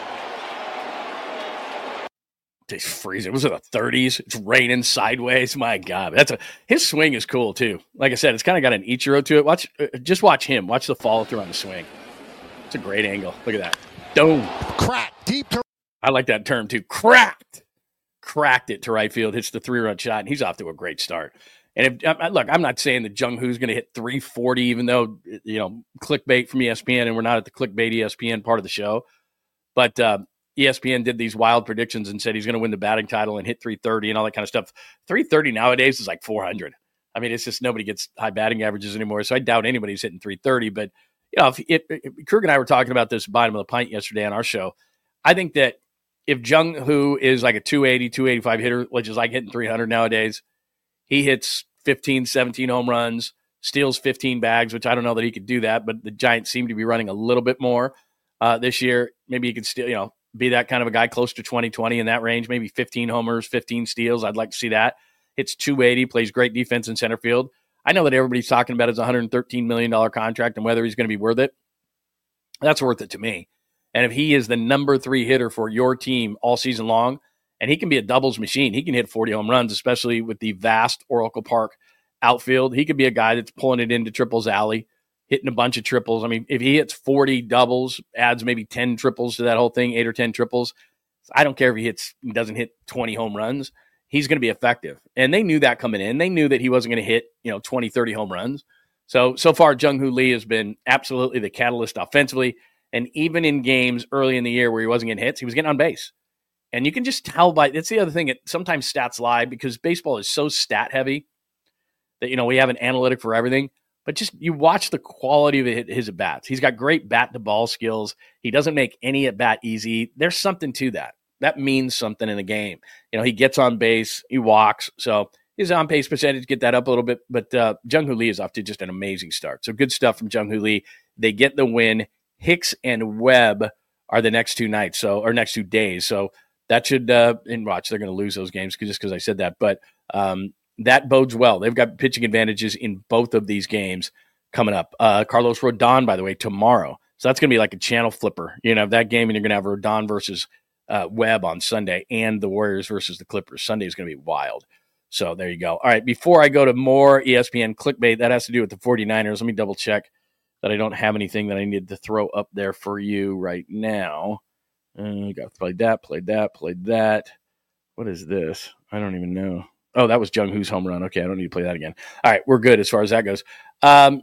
It's freezing. It was in the thirties. It's raining sideways. My God, that's a his swing is cool too. Like I said, it's kind of got an Ichiro to it. Watch, uh, just watch him. Watch the follow through on the swing. It's a great angle. Look at that. Dome. Crack deep to. I like that term too. Cracked, cracked it to right field. Hits the three run shot, and he's off to a great start. And if look, I'm not saying that Jung Hoo's going to hit three forty, even though you know clickbait from E S P N, and we're not at the clickbait E S P N part of the show, but. Uh, E S P N did these wild predictions and said he's going to win the batting title and hit three thirty and all that kind of stuff. three thirty nowadays is like four hundred. I mean, it's just nobody gets high batting averages anymore. So I doubt anybody's hitting three thirty. But, you know, if, if, if Krug and I were talking about this bottom of the pint yesterday on our show, I think that if Jung Hoo is like a two eighty, two eighty-five hitter, which is like hitting three hundred nowadays, he hits fifteen, seventeen home runs, steals fifteen bags, which I don't know that he could do that, but the Giants seem to be running a little bit more uh, this year. Maybe he could steal, you know, be that kind of a guy close to twenty twenty in that range, maybe fifteen homers, fifteen steals. I'd like to see that. Hits two eighty, plays great defense in center field. I know that everybody's talking about his one hundred thirteen million dollars contract and whether he's going to be worth it. That's worth it to me. And if he is the number three hitter for your team all season long, and he can be a doubles machine, he can hit forty home runs, especially with the vast Oracle Park outfield. He could be a guy that's pulling it into triples alley, hitting a bunch of triples. I mean, if he hits forty doubles, adds maybe ten triples to that whole thing, eight or ten triples, I don't care if he hits, he doesn't hit twenty home runs, he's going to be effective. And they knew that coming in. They knew that he wasn't going to hit, you know, twenty, thirty home runs. So, so far, Jung Hoo Lee has been absolutely the catalyst offensively. And even in games early in the year where he wasn't getting hits, he was getting on base. And you can just tell by, that's the other thing, it, sometimes stats lie because baseball is so stat heavy that, you know, we have an analytic for everything. But just you watch the quality of his at-bats. He's got great bat-to-ball skills. He doesn't make any at-bat easy. There's something to that. That means something in the game. You know, he gets on base. He walks. So his on-base percentage, get that up a little bit. But uh, Jung Hoo Lee is off to just an amazing start. So good stuff from Jung Hoo Lee. They get the win. Hicks and Webb are the next two nights, so or next two days. So that should uh, – and watch, they're going to lose those games just because I said that. But um, – that bodes well. They've got pitching advantages in both of these games coming up. Uh, Carlos Rodon, by the way, tomorrow. So that's going to be like a channel flipper. You know, that game, and you're going to have Rodon versus uh, Webb on Sunday and the Warriors versus the Clippers. Sunday is going to be wild. So there you go. All right, before I go to more E S P N clickbait, that has to do with the 49ers. Let me double check that I don't have anything that I need to throw up there for you right now. Uh, got played that, played that, played that. What is this? I don't even know. Oh, that was Jung Hoo's home run. Okay, I don't need to play that again. All right, we're good as far as that goes. Um,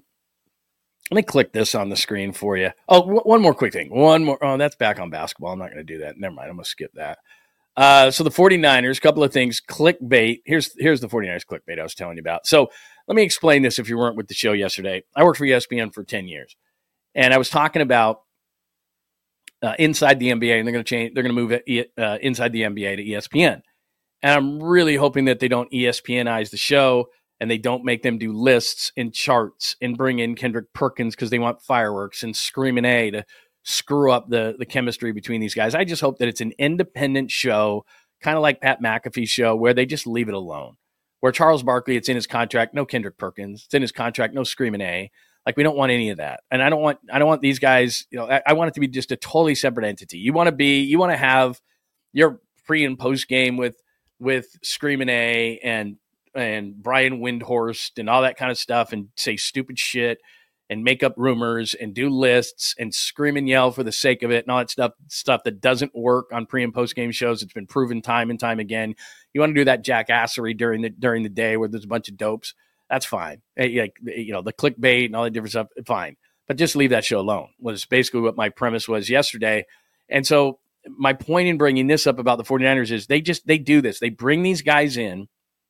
let me click this on the screen for you. Oh, w- one more quick thing. One more. Oh, that's back on basketball. I'm not going to do that. Never mind. I'm going to skip that. Uh, so the 49ers, couple of things. Clickbait. Here's here's the 49ers clickbait I was telling you about. So let me explain this if you weren't with the show yesterday. I worked for E S P N for ten years, and I was talking about uh, inside the N B A, and they're going to change. They're going to move it, uh, inside the N B A to E S P N. And I'm really hoping that they don't E S P N-ize the show and they don't make them do lists and charts and bring in Kendrick Perkins because they want fireworks and Screamin' A to screw up the, the chemistry between these guys. I just hope that it's an independent show, kind of like Pat McAfee's show, where they just leave it alone. Where Charles Barkley, it's in his contract, no Kendrick Perkins. It's in his contract, no Screamin' A. Like, we don't want any of that. And I don't want I don't want these guys, you know, I, I want it to be just a totally separate entity. You want to be, you want to have your pre and post game with with Screamin' A and and Brian Windhorst and all that kind of stuff and say stupid shit and make up rumors and do lists and scream and yell for the sake of it and all that stuff, stuff that doesn't work on pre and post game shows. It's been proven time and time again. You want to do that jackassery during the during the day where there's a bunch of dopes. That's fine. Like, you know, the clickbait and all that different stuff, fine. But just leave that show alone was basically what my premise was yesterday. And so my point in bringing this up about the 49ers is they just, they do this. They bring these guys in,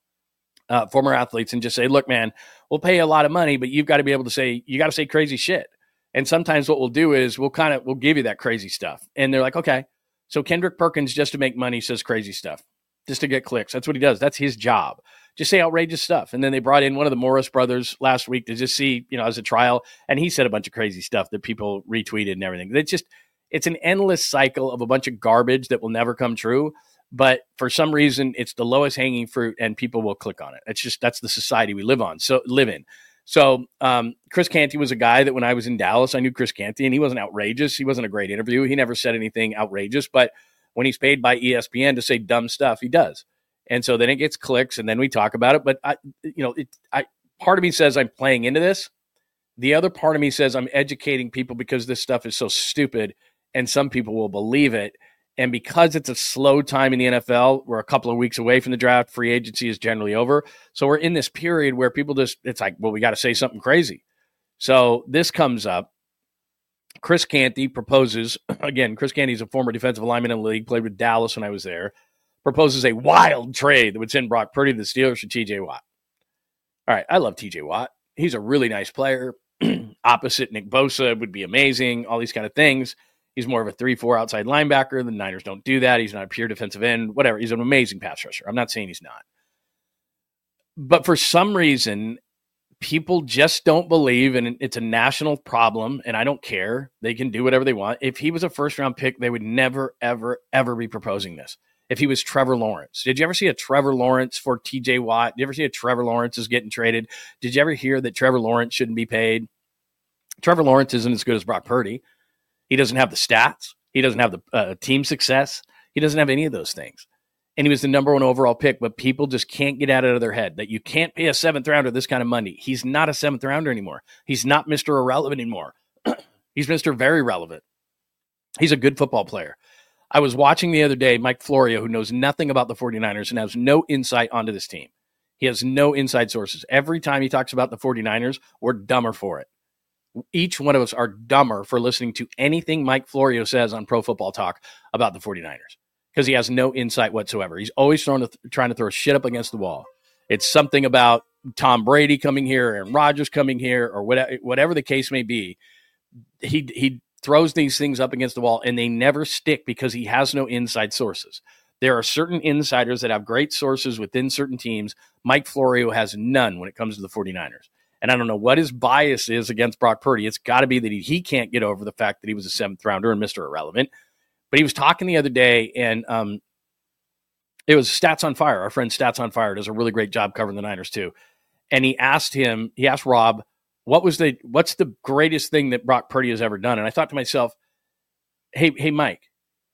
uh, former athletes, and just say, look, man, we'll pay you a lot of money, but you've got to be able to say, you got to say crazy shit. And sometimes what we'll do is we'll kind of, we'll give you that crazy stuff. And they're like, okay, so Kendrick Perkins, just to make money, says crazy stuff, just to get clicks. That's what he does. That's his job. Just say outrageous stuff. And then they brought in one of the Morris brothers last week to just see, you know, as a trial. And he said a bunch of crazy stuff that people retweeted and everything. It's just, it's an endless cycle of a bunch of garbage that will never come true. But for some reason, it's the lowest hanging fruit and people will click on it. It's just, that's the society we live on. So live in. So um, Chris Canty was a guy that when I was in Dallas, I knew Chris Canty, and he wasn't outrageous. He wasn't a great interview. He never said anything outrageous. But when he's paid by E S P N to say dumb stuff, he does. And so then it gets clicks, and then we talk about it. But I, you know, it, I part of me says I'm playing into this. The other part of me says I'm educating people because this stuff is so stupid, and some people will believe it. And because it's a slow time in the N F L, we're a couple of weeks away from the draft. Free agency is generally over. So we're in this period where people just, it's like, well, we got to say something crazy. So this comes up. Chris Canty proposes, again, Chris Canty is a former defensive lineman in the league, played with Dallas when I was there, proposes a wild trade that would send Brock Purdy to the Steelers for T J Watt. All right, I love T J Watt. He's a really nice player. Opposite Nick Bosa would be amazing, all these kind of things. He's more of a three four outside linebacker. The Niners don't do that. He's not a pure defensive end, whatever. He's an amazing pass rusher. I'm not saying he's not. But for some reason, people just don't believe, and it's a national problem, and I don't care. They can do whatever they want. If he was a first-round pick, they would never, ever, ever be proposing this. If he was Trevor Lawrence. Did you ever see a Trevor Lawrence for T J Watt? Did you ever see a Trevor Lawrence is getting traded? Did you ever hear that Trevor Lawrence shouldn't be paid? Trevor Lawrence isn't as good as Brock Purdy. He doesn't have the stats. He doesn't have the uh, team success. He doesn't have any of those things. And he was the number one overall pick, but people just can't get out of their head that you can't pay a seventh rounder this kind of money. He's not a seventh rounder anymore. He's not Mister Irrelevant anymore. He's Mister Very Relevant. He's a good football player. I was watching the other day, Mike Florio, who knows nothing about the 49ers and has no insight onto this team. He has no inside sources. Every time he talks about the 49ers, we're dumber for it. Each one of us are dumber for listening to anything Mike Florio says on Pro Football Talk about the 49ers because he has no insight whatsoever. He's always throwing, trying to throw shit up against the wall. It's something about Tom Brady coming here and Rodgers coming here or whatever, whatever the case may be. He, he throws these things up against the wall, and they never stick because he has no inside sources. There are certain insiders that have great sources within certain teams. Mike Florio has none when it comes to the 49ers. And I don't know what his bias is against Brock Purdy. It's got to be that he, he can't get over the fact that he was a seventh rounder and Mister Irrelevant. But he was talking the other day, and um, it was Stats on Fire. Our friend Stats on Fire does a really great job covering the Niners too. And he asked him, he asked Rob, what was the what's the greatest thing that Brock Purdy has ever done? And I thought to myself, hey, hey, Mike,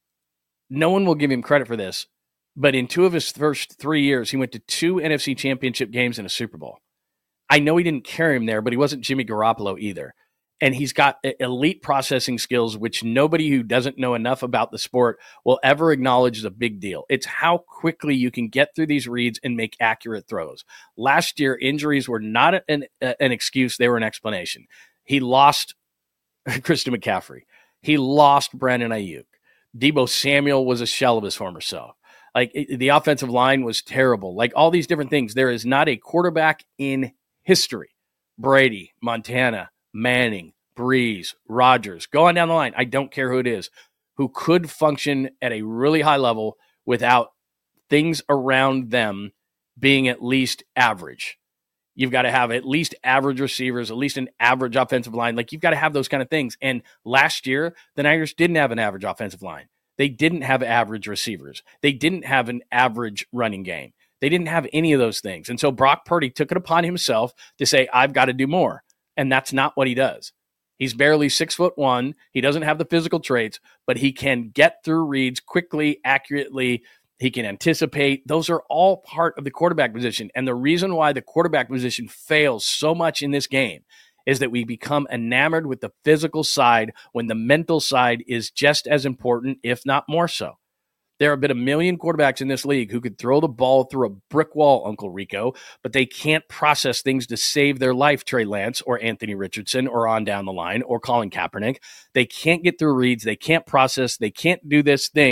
no one will give him credit for this, but in two of his first three years, he went to two N F C championship games and a Super Bowl. I know he didn't carry him there, but he wasn't Jimmy Garoppolo either. And he's got elite processing skills, which nobody who doesn't know enough about the sport will ever acknowledge is a big deal. It's how quickly you can get through these reads and make accurate throws. Last year, injuries were not an, an excuse. They were an explanation. He lost Christian McCaffrey. He lost Brandon Ayuk. Deebo Samuel was a shell of his former self. Like it, the offensive line was terrible. Like all these different things. There is not a quarterback in history, Brady, Montana, Manning, Breeze, Rodgers, go on down the line. I don't care who it is, who could function at a really high level without things around them being at least average. You've got to have at least average receivers, at least an average offensive line. Like you've got to have those kind of things. And last year, the Niners didn't have an average offensive line. They didn't have average receivers. They didn't have an average running game. They didn't have any of those things. And so Brock Purdy took it upon himself to say, I've got to do more. And that's not what he does. He's barely six foot one. He doesn't have the physical traits, but he can get through reads quickly, accurately. He can anticipate. Those are all part of the quarterback position. And the reason why the quarterback position fails so much in this game is that we become enamored with the physical side when the mental side is just as important, if not more so. There have been a million quarterbacks in this league who could throw the ball through a brick wall, Uncle Rico, but they can't process things to save their life, Trey Lance or Anthony Richardson or on down the line or Colin Kaepernick. They can't get through reads. They can't process. They can't do this thing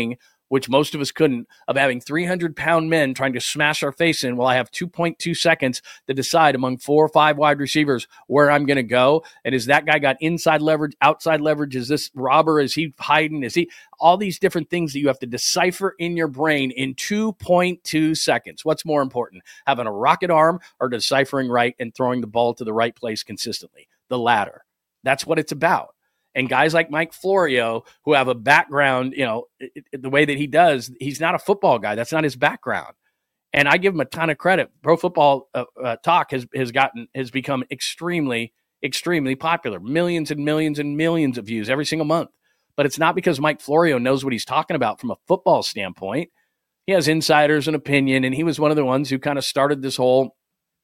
which most of us couldn't, of having three hundred pound men trying to smash our face in while I have two point two seconds to decide among four or five wide receivers where I'm going to go. And is that guy got inside leverage, outside leverage? Is this robber? Is he hiding? Is he all these different things that you have to decipher in your brain in two point two seconds? What's more important, having a rocket arm or deciphering right and throwing the ball to the right place consistently? The latter. That's what it's about. And guys like Mike Florio, who have a background, you know, it, it, the way that he does, he's not a football guy. That's not his background. And I give him a ton of credit. Pro Football uh, uh, Talk has has gotten has become extremely, extremely popular. Millions and millions and millions of views every single month. But it's not because Mike Florio knows what he's talking about from a football standpoint. He has insiders and opinion, and he was one of the ones who kind of started this whole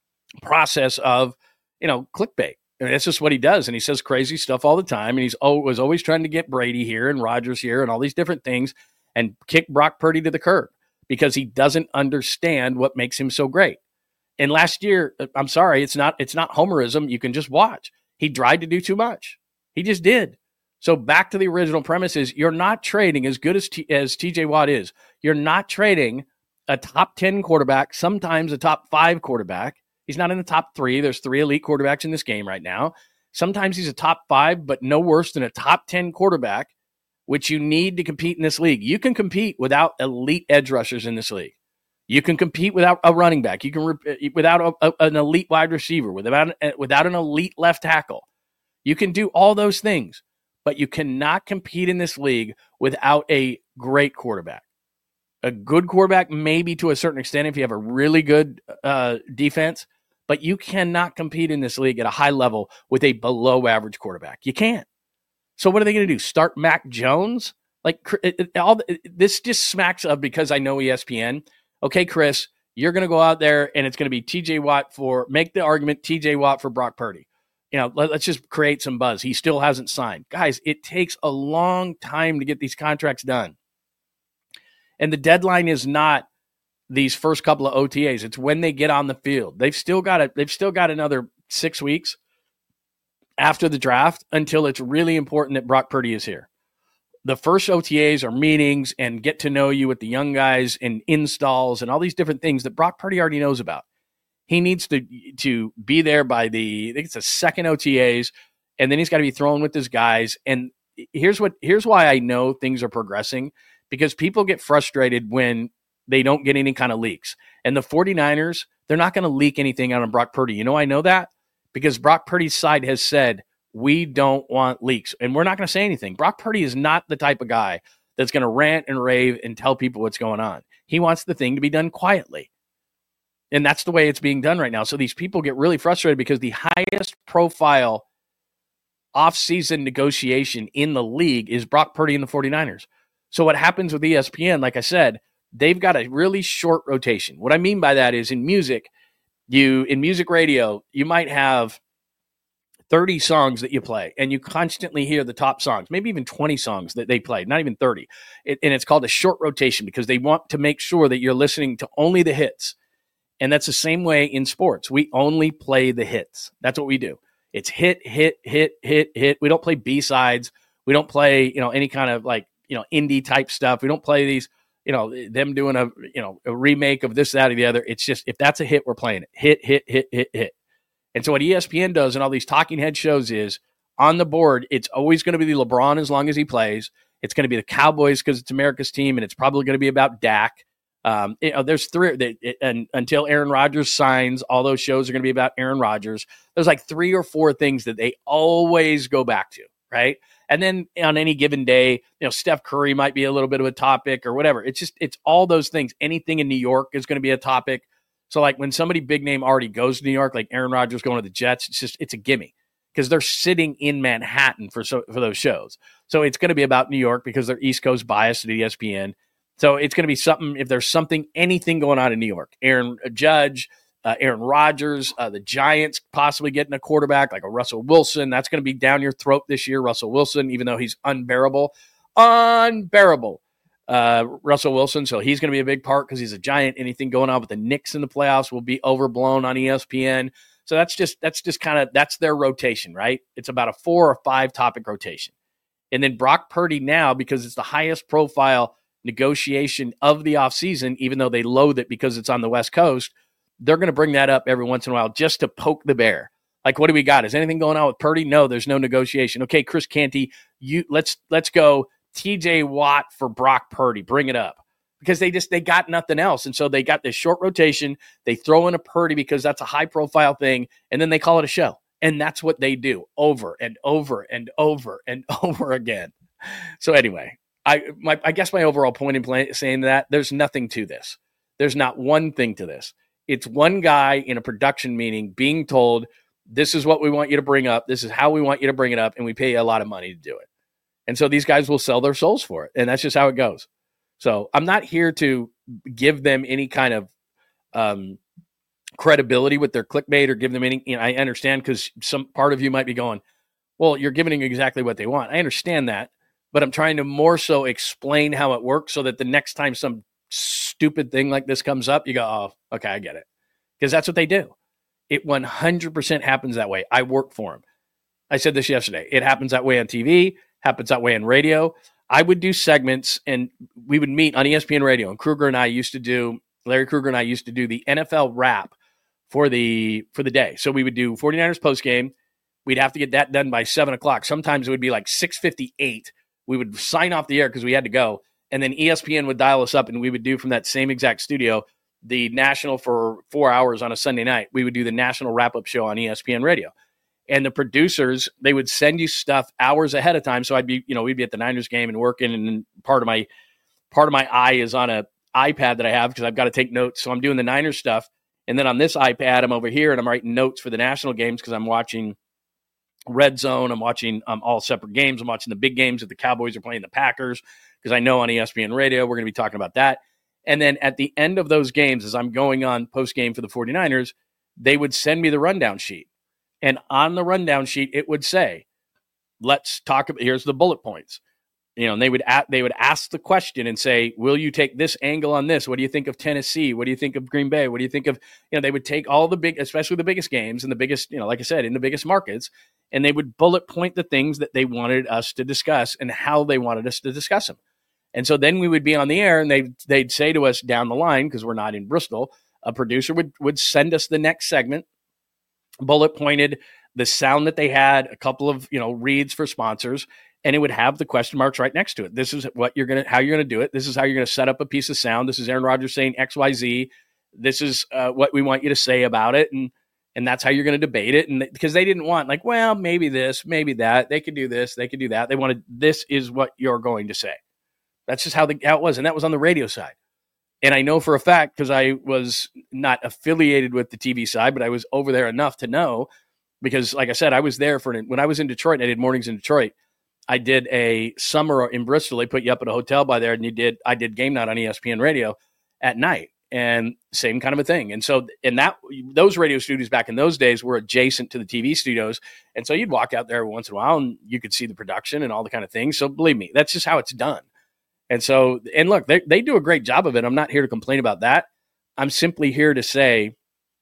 process of, you know, clickbait. I mean, that's just what he does, and he says crazy stuff all the time, and he's oh, was always trying to get Brady here and Rodgers here and all these different things and kick Brock Purdy to the curb because he doesn't understand what makes him so great. And last year, I'm sorry, it's not it's not homerism. You can just watch. He tried to do too much. He just did. So back to the original premise is you're not trading as good as T, as T J Watt is. You're not trading a top ten quarterback, sometimes a top five quarterback. He's not in the top three. There's three elite quarterbacks in this game right now. Sometimes he's a top five, but no worse than a top ten quarterback, which you need to compete in this league. You can compete without elite edge rushers in this league. You can compete without a running back. You can re- without a, a, an elite wide receiver, without, without an elite left tackle. You can do all those things, but you cannot compete in this league without a great quarterback. A good quarterback, maybe to a certain extent, if you have a really good uh, defense, but you cannot compete in this league at a high level with a below average quarterback. You can't. So what are they going to do? Start Mac Jones? Like it, it, all it, this just smacks of, because I know E S P N. Okay, Chris, you're going to go out there and it's going to be T J Watt for, make the argument T J Watt for Brock Purdy. You know, let, let's just create some buzz. He still hasn't signed. Guys, it takes a long time to get these contracts done. And the deadline is not these first couple of O T As. It's when they get on the field. They've still got it. They've still got another six weeks after the draft until it's really important that Brock Purdy is here. The first O T As are meetings and get to know you with the young guys and installs and all these different things that Brock Purdy already knows about. He needs to, to be there by the, I think it's the second O T As, and then he's got to be thrown with his guys. And here's what, here's why I know things are progressing. Because people get frustrated when they don't get any kind of leaks. And the 49ers, they're not going to leak anything out on Brock Purdy. You know, I know that because Brock Purdy's side has said, we don't want leaks. And we're not going to say anything. Brock Purdy is not the type of guy that's going to rant and rave and tell people what's going on. He wants the thing to be done quietly. And that's the way it's being done right now. So these people get really frustrated because the highest profile offseason negotiation in the league is Brock Purdy and the 49ers. So what happens with E S P N, like I said, they've got a really short rotation. What I mean by that is in music, you in music radio, you might have thirty songs that you play, and you constantly hear the top songs, maybe even twenty songs that they play, not even thirty. It, and it's called a short rotation because they want to make sure that you're listening to only the hits. And that's the same way in sports. We only play the hits. That's what we do. It's hit, hit, hit, hit, hit. We don't play B-sides. We don't play, you know, any kind of like, you know, indie type stuff. We don't play these, you know, them doing a, you know, a remake of this, that, or the other. It's just, if that's a hit, we're playing it. Hit, hit, hit, hit, hit. And so what E S P N does and all these talking head shows is on the board, it's always going to be the LeBron as long as he plays. It's going to be the Cowboys because it's America's team, and it's probably going to be about Dak. Um, you know, there's three, they, and until Aaron Rodgers signs, all those shows are going to be about Aaron Rodgers. There's like three or four things that they always go back to, right? And then on any given day, you know, Steph Curry might be a little bit of a topic or whatever. It's just, it's all those things. Anything in New York is going to be a topic. So like when somebody big name already goes to New York, like Aaron Rodgers going to the Jets, it's just, it's a gimme because they're sitting in Manhattan for so, for those shows. So it's going to be about New York because they're East Coast biased at E S P N. So it's going to be something, if there's something, anything going on in New York, Aaron Judge, uh, Aaron Rodgers, uh, the Giants possibly getting a quarterback like a Russell Wilson. That's going to be down your throat this year, Russell Wilson, even though he's unbearable, unbearable, uh, Russell Wilson. So he's going to be a big part because he's a Giant. Anything going on with the Knicks in the playoffs will be overblown on E S P N. So that's just, that's just kind of, that's their rotation, right? It's about a four or five topic rotation. And then Brock Purdy now, because it's the highest profile negotiation of the offseason, even though they loathe it because it's on the West Coast, they're going to bring that up every once in a while just to poke the bear. Like, what do we got? Is anything going on with Purdy? No, there's no negotiation. Okay, Chris Canty, you let's let's go T J Watt for Brock Purdy. Bring it up. Because they just they got nothing else. And so they got this short rotation. They throw in a Purdy because that's a high-profile thing, and then they call it a show. And that's what they do over and over and over and over again. So anyway, I my, I guess my overall point in play, saying that, there's nothing to this. There's not one thing to this. It's one guy in a production meeting being told, this is what we want you to bring up. This is how we want you to bring it up, and we pay you a lot of money to do it. And so these guys will sell their souls for it, and that's just how it goes. So I'm not here to give them any kind of um, credibility with their clickbait or give them any, you know, I understand because some part of you might be going, well, you're giving them exactly what they want. I understand that, but I'm trying to more so explain how it works so that the next time some stupid thing like this comes up, you go, oh, okay, I get it. Because that's what they do. It one hundred percent happens that way. I work for them. I said this yesterday. It happens that way on T V, happens that way on radio. I would do segments, and we would meet on E S P N Radio. And Kruger and I used to do, Larry Kruger and I used to do the N F L wrap for the for the day. So we would do 49ers postgame. We'd have to get that done by seven o'clock. Sometimes it would be like six fifty-eight. We would sign off the air because we had to go. And then E S P N would dial us up, and we would do from that same exact studio the national for four hours on a Sunday night. We would do the national wrap-up show on E S P N Radio. And the producers, they would send you stuff hours ahead of time. So I'd be, you know, we'd be at the Niners game and working, and part of my part of my eye is on a iPad that I have because I've got to take notes. So I'm doing the Niners stuff. And then on this iPad, I'm over here and I'm writing notes for the national games because I'm watching Red Zone. I'm watching um, all separate games. I'm watching the big games that the Cowboys are playing the Packers because I know on E S P N Radio, we're going to be talking about that. And then at the end of those games, as I'm going on post-game for the 49ers, they would send me the rundown sheet. And on the rundown sheet, it would say, let's talk about, here's the bullet points. You know, and they would a- they would ask the question and say, will you take this angle on this? What do you think of Tennessee? What do you think of Green Bay? What do you think of, you know, they would take all the big, especially the biggest games and the biggest, you know, like I said, in the biggest markets, and they would bullet point the things that they wanted us to discuss and how they wanted us to discuss them. And so then we would be on the air, and they they'd say to us down the line, because we're not in Bristol, a producer would would send us the next segment, bullet pointed the sound that they had, a couple of, you know, reads for sponsors, and it would have the question marks right next to it. This is what you're going to, how you're going to do it. This is how you're going to set up a piece of sound. This is Aaron Rodgers saying X, Y, Z. This is uh, what we want you to say about it. And, and that's how you're going to debate it. And because they didn't want like, well, maybe this, maybe that, they could do this, they could do that. They wanted, this is what you're going to say. That's just how, the, how it was. And that was on the radio side. And I know for a fact, because I was not affiliated with the T V side, but I was over there enough to know, because like I said, I was there for, when I was in Detroit, and I did mornings in Detroit. I did a summer in Bristol. They put you up at a hotel by there, and you did, I did game night on E S P N Radio at night, and same kind of a thing. And so, and that, those radio studios back in those days were adjacent to the T V studios. And so you'd walk out there every once in a while and you could see the production and all the kind of things. So believe me, that's just how it's done. And so, and look, they, they do a great job of it. I'm not here to complain about that. I'm simply here to say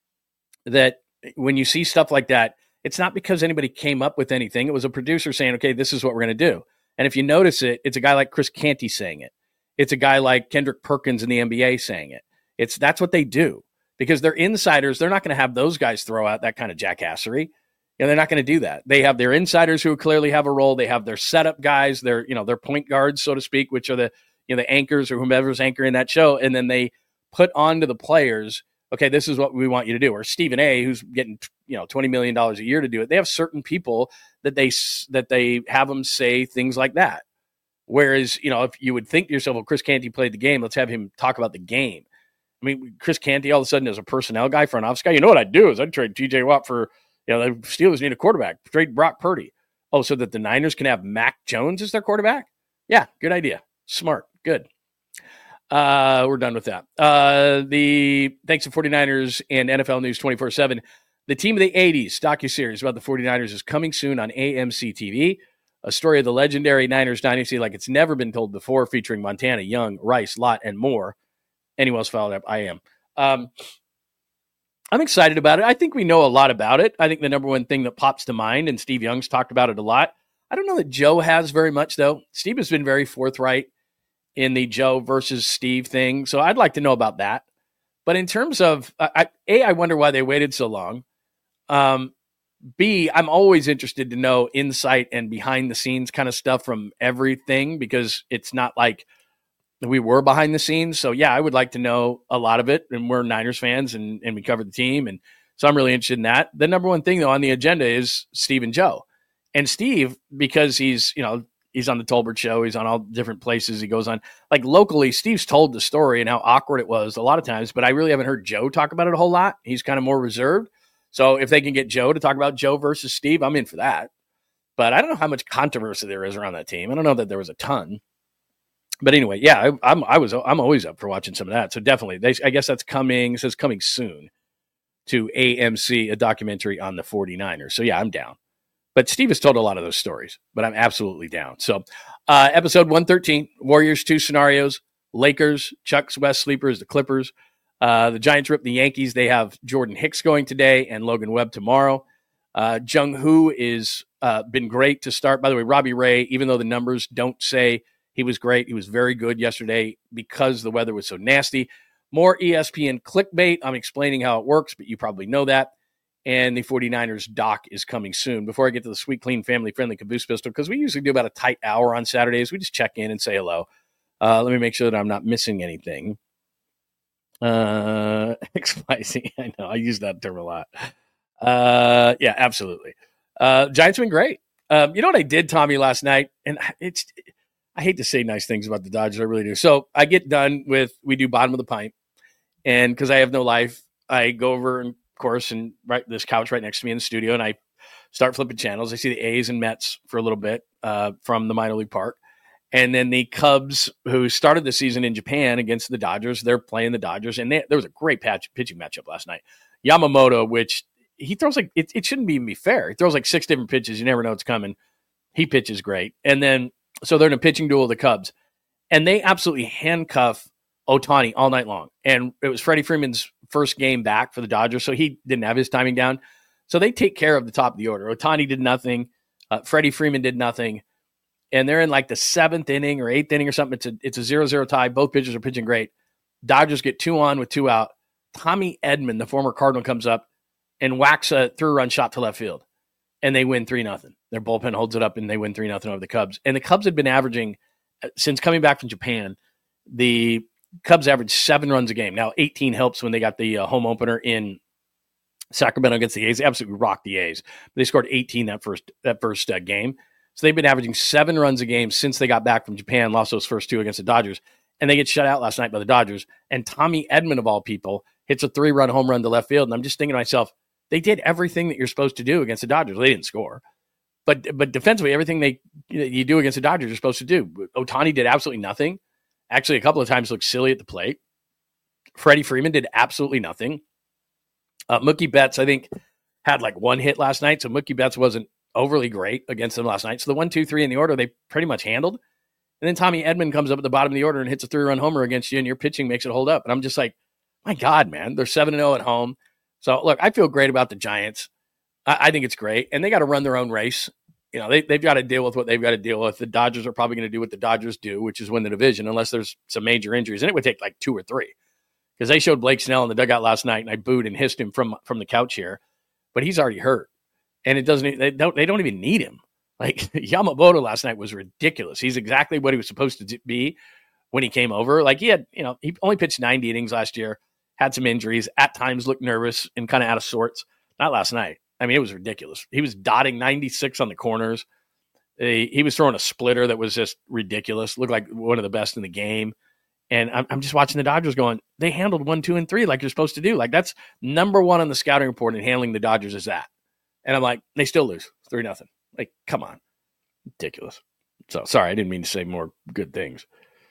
that when you see stuff like that, it's not because anybody came up with anything. It was a producer saying, okay, this is what we're going to do. And if you notice it, it's a guy like Chris Canty saying it. It's a guy like Kendrick Perkins in the N B A saying it. It's that's what they do because they're insiders. They're not going to have those guys throw out that kind of jackassery. You know, they're not going to do that. They have their insiders who clearly have a role. They have their setup guys, their, you know, their point guards, so to speak, which are the, you know, the anchors or whomever's anchoring that show. And then they put on to the players, okay, this is what we want you to do. Or Stephen A., who's getting, you know, twenty million dollars a year to do it. They have certain people that they, that they have them say things like that. Whereas, you know, if you would think to yourself, well, Chris Canty played the game, let's have him talk about the game. I mean, Chris Canty all of a sudden is a personnel guy, front office guy. You know what I'd do is I'd trade T J Watt for, you know, the Steelers need a quarterback. Trade Brock Purdy. Oh, so that the Niners can have Mac Jones as their quarterback? Yeah, good idea. Smart. Good. Uh, we're done with that. Uh, the thanks to 49ers and N F L News twenty-four seven. The Team of the eighties docuseries about the 49ers is coming soon on A M C T V. A story of the legendary Niners dynasty like it's never been told before, featuring Montana, Young, Rice, Lott, and more. Anyone else followed up? I am. Um, I'm excited about it. I think we know a lot about it. I think the number one thing that pops to mind, and Steve Young's talked about it a lot. I don't know that Joe has very much, though. Steve has been very forthright in the Joe versus Steve thing. So I'd like to know about that. But in terms of, I, A, I wonder why they waited so long. Um, B, I'm always interested to know insight and behind the scenes kind of stuff from everything, because it's not like we were behind the scenes. So yeah, I would like to know a lot of it. And we're Niners fans and, and we cover the team. And so I'm really interested in that. The number one thing though on the agenda is Steve and Joe. And Steve, because he's, you know, he's on the Tolbert show, he's on all different places he goes on. Like locally, Steve's told the story and how awkward it was a lot of times, but I really haven't heard Joe talk about it a whole lot. He's kind of more reserved. So if they can get Joe to talk about Joe versus Steve, I'm in for that. But I don't know how much controversy there is around that team. I don't know that there was a ton. But anyway, yeah, I, I'm I was I'm always up for watching some of that. So definitely, they, I guess that's coming. It says coming soon to A M C, a documentary on the 49ers. So yeah, I'm down. But Steve has told a lot of those stories, but I'm absolutely down. So uh, episode one thirteen, Warriors two scenarios, Lakers, Chuck's West Sleepers, the Clippers. Uh, the Giants rip the Yankees. They have Jordan Hicks going today and Logan Webb tomorrow. Uh, Jung Hoo is uh, been great to start. By the way, Robbie Ray, even though the numbers don't say he was great, he was very good yesterday because the weather was so nasty. More E S P N clickbait. I'm explaining how it works, but you probably know that. And the 49ers doc is coming soon. Before I get to the sweet, clean, family-friendly Caboose Pistol, because we usually do about a tight hour on Saturdays, we just check in and say hello. Uh, let me make sure that I'm not missing anything. Uh, spicy. I know. I use that term a lot. Uh, yeah, absolutely. Uh, Giants have been great. Um, you know what I did, Tommy, last night? And it's, I hate to say nice things about the Dodgers. I really do. So I get done with, we do bottom of the pint. And because I have no life, I go over and, of course, and right this couch right next to me in the studio, and I start flipping channels. I see the A's and Mets for a little bit uh, from the minor league park. And then the Cubs, who started the season in Japan against the Dodgers, they're playing the Dodgers. And they, there was a great patch, pitching matchup last night. Yamamoto, which he throws like, it, it shouldn't even be fair. He throws like six different pitches. You never know what's coming. He pitches great. And then, so they're in a pitching duel with the Cubs. And they absolutely handcuff Ohtani all night long. And it was Freddie Freeman's first game back for the Dodgers, so he didn't have his timing down. So they take care of the top of the order. Ohtani did nothing. Uh, Freddie Freeman did nothing. And they're in like the seventh inning or eighth inning or something. It's a it's a zero zero tie. Both pitchers are pitching great. Dodgers get two on with two out. Tommy Edman, the former Cardinal, comes up and whacks a three-run shot to left field. And they win three nothing. Their bullpen holds it up, and they win three nothing over the Cubs. And the Cubs had been averaging, since coming back from Japan, the Cubs averaged seven runs a game. Now, eighteen helps when they got the uh, home opener in Sacramento against the A's. They absolutely rocked the A's. But they scored eighteen that first that first uh, game. So they've been averaging seven runs a game since they got back from Japan, lost those first two against the Dodgers. And they get shut out last night by the Dodgers. And Tommy Edman, of all people, hits a three-run home run to left field. And I'm just thinking to myself, they did everything that you're supposed to do against the Dodgers. They didn't score. But but defensively, everything they you do against the Dodgers you're supposed to do. Ohtani did absolutely nothing. Actually, a couple of times looked silly at the plate. Freddie Freeman did absolutely nothing. Uh, Mookie Betts, I think, had like one hit last night, so Mookie Betts wasn't overly great against them last night. So the one, two, three in the order, they pretty much handled. And then Tommy Edman comes up at the bottom of the order and hits a three-run homer against you, and your pitching makes it hold up. And I'm just like, my God, man, they're seven and oh at home. So, look, I feel great about the Giants. I, I think it's great. And they got to run their own race. You know, they, they've got to deal with what they've got to deal with. The Dodgers are probably going to do what the Dodgers do, which is win the division, unless there's some major injuries. And it would take like two or three. Because they showed Blake Snell in the dugout last night, and I booed and hissed him from, from the couch here. But he's already hurt. And it doesn't, they don't, they don't even need him. Like Yamamoto last night was ridiculous. He's exactly what he was supposed to be when he came over. Like he had, you know, he only pitched ninety innings last year, had some injuries, at times looked nervous and kind of out of sorts. Not last night. I mean, it was ridiculous. He was dotting ninety-six on the corners. He, he was throwing a splitter that was just ridiculous. Looked like one of the best in the game. And I'm, I'm just watching the Dodgers going, they handled one, two, and three like you're supposed to do. Like that's number one on the scouting report in handling the Dodgers is that. And I'm like, they still lose three nothing. Like, come on. Ridiculous. So sorry, I didn't mean to say more good things.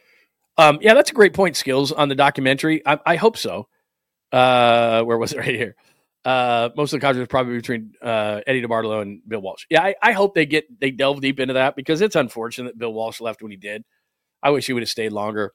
Um, yeah, that's a great point, Skills, on the documentary. I, I hope so. Uh, where was it? Right here. Uh, most of the controversy is probably between uh, Eddie DeBartolo and Bill Walsh. Yeah, I, I hope they get they delve deep into that because it's unfortunate that Bill Walsh left when he did. I wish he would have stayed longer.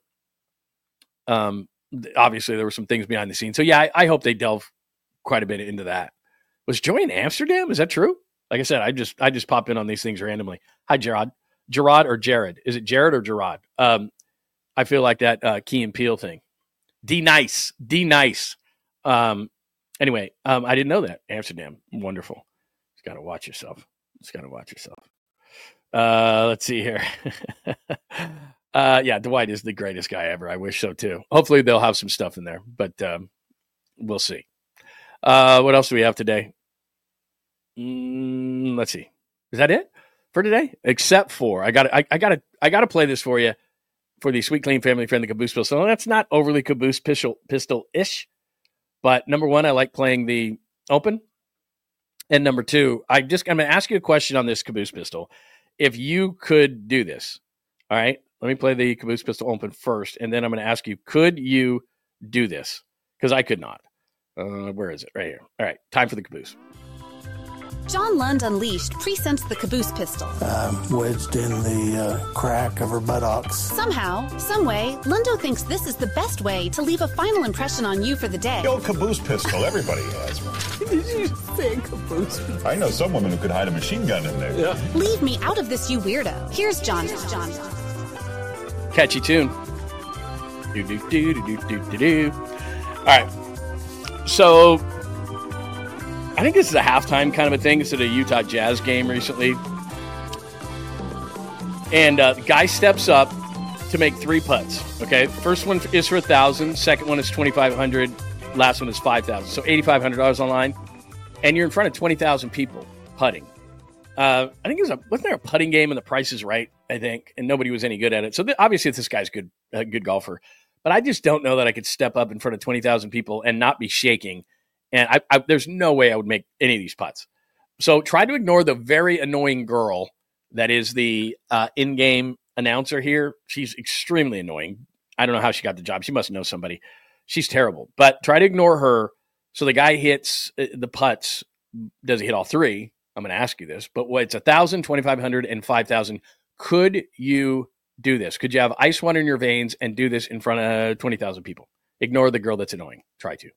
Um, obviously there were some things behind the scenes. So yeah, I, I hope they delve quite a bit into that. Was Joey in Amsterdam? Is that true? Like I said, I just I just pop in on these things randomly. Hi, Gerard. Gerard or Jared? Is it Jared or Gerard? Um, I feel like that uh, Key and Peele thing. D nice, D nice. Um, anyway, um, I didn't know that. Amsterdam, wonderful. Just got to watch yourself. Just got to watch yourself. Uh, let's see here. uh, yeah, Dwight is the greatest guy ever. I wish so too. Hopefully they'll have some stuff in there, but um, we'll see. Uh, what else do we have today? Mm, let's see. Is that it for today? Except for I got I, I got to I got to play this for you for the Sweet Clean Family Friendly Caboose Pistol. So that's not overly Caboose pistol pistol ish, but number one, I like playing the open, and number two, I just I'm going to ask you a question on this Caboose Pistol. If you could do this, all right, let me play the Caboose Pistol Open first, and then I'm going to ask you, could you do this? Because I could not. Uh, where is it? Right here. All right, time for the Caboose. John Lund Unleashed presents the Caboose Pistol. Um, wedged in the uh, crack of her buttocks. Somehow, someway, Lundo thinks this is the best way to leave a final impression on you for the day. The old Caboose Pistol, everybody has one. Did you say Caboose Pistol? I know some women who could hide a machine gun in there. Yeah. Leave me out of this, you weirdo. Here's John. John. Catchy tune. Do do do do do do do. All right. So I think this is a halftime kind of a thing. It's at a Utah Jazz game recently. And uh, the guy steps up to make three putts. Okay. First one is for one thousand dollars. Second one is twenty-five hundred dollars. Last one is five thousand dollars. So eighty-five hundred dollars online. And you're in front of twenty thousand people putting. Uh, I think it was a, wasn't there a putting game and the Price is Right, I think, and nobody was any good at it. So th- obviously this guy's good, a good golfer. But I just don't know that I could step up in front of twenty thousand people and not be shaking. And I, I, there's no way I would make any of these putts. So try to ignore the very annoying girl that is the uh, in-game announcer here. She's extremely annoying. I don't know how she got the job. She must know somebody. She's terrible. But try to ignore her. So the guy hits the putts. Does he hit all three? I'm going to ask you this. But what, it's one thousand, twenty-five hundred, and five thousand. Could you do this? Could you have ice water in your veins and do this in front of twenty thousand people? Ignore the girl that's annoying. Try to.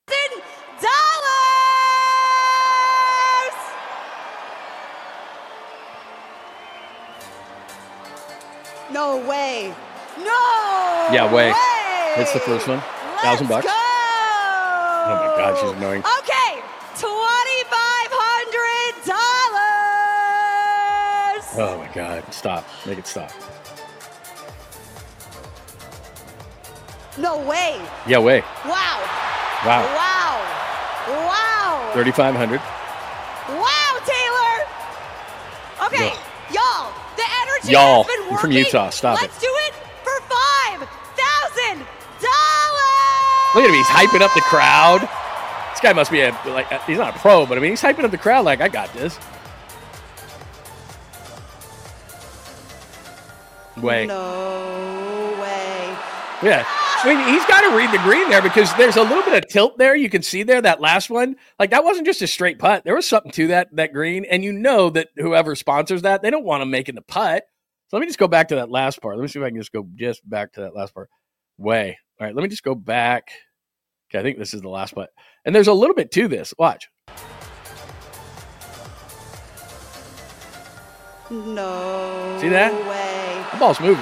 No way. No Yeah, way. way. It's the first one. Let's Thousand bucks. Go. Oh my God, she's annoying. Okay, twenty-five hundred dollars. Oh my God, stop. Make it stop. No way. Yeah, way. Wow. Wow. Wow. Wow. thirty-five hundred. Wow, Taylor. Okay, Yeah. y'all, the energy Y'all, has been I'm working. from Utah. Stop Let's it. do it for five thousand dollars. Look at him. He's hyping up the crowd. This guy must be a, like, a, he's not a pro, but I mean, he's hyping up the crowd like, I got this. Way. No way. Yeah. I mean, he's got to read the green there because there's a little bit of tilt there. You can see there, that last one. Like, that wasn't just a straight putt. There was something to that, that green. And you know that whoever sponsors that, they don't want him making the putt. So let me just go back to that last part. Let me see if I can just go just back to that last part. Way. All right, let me just go back. Okay, I think this is the last putt. And there's a little bit to this. Watch. No See that? way. The ball's moving.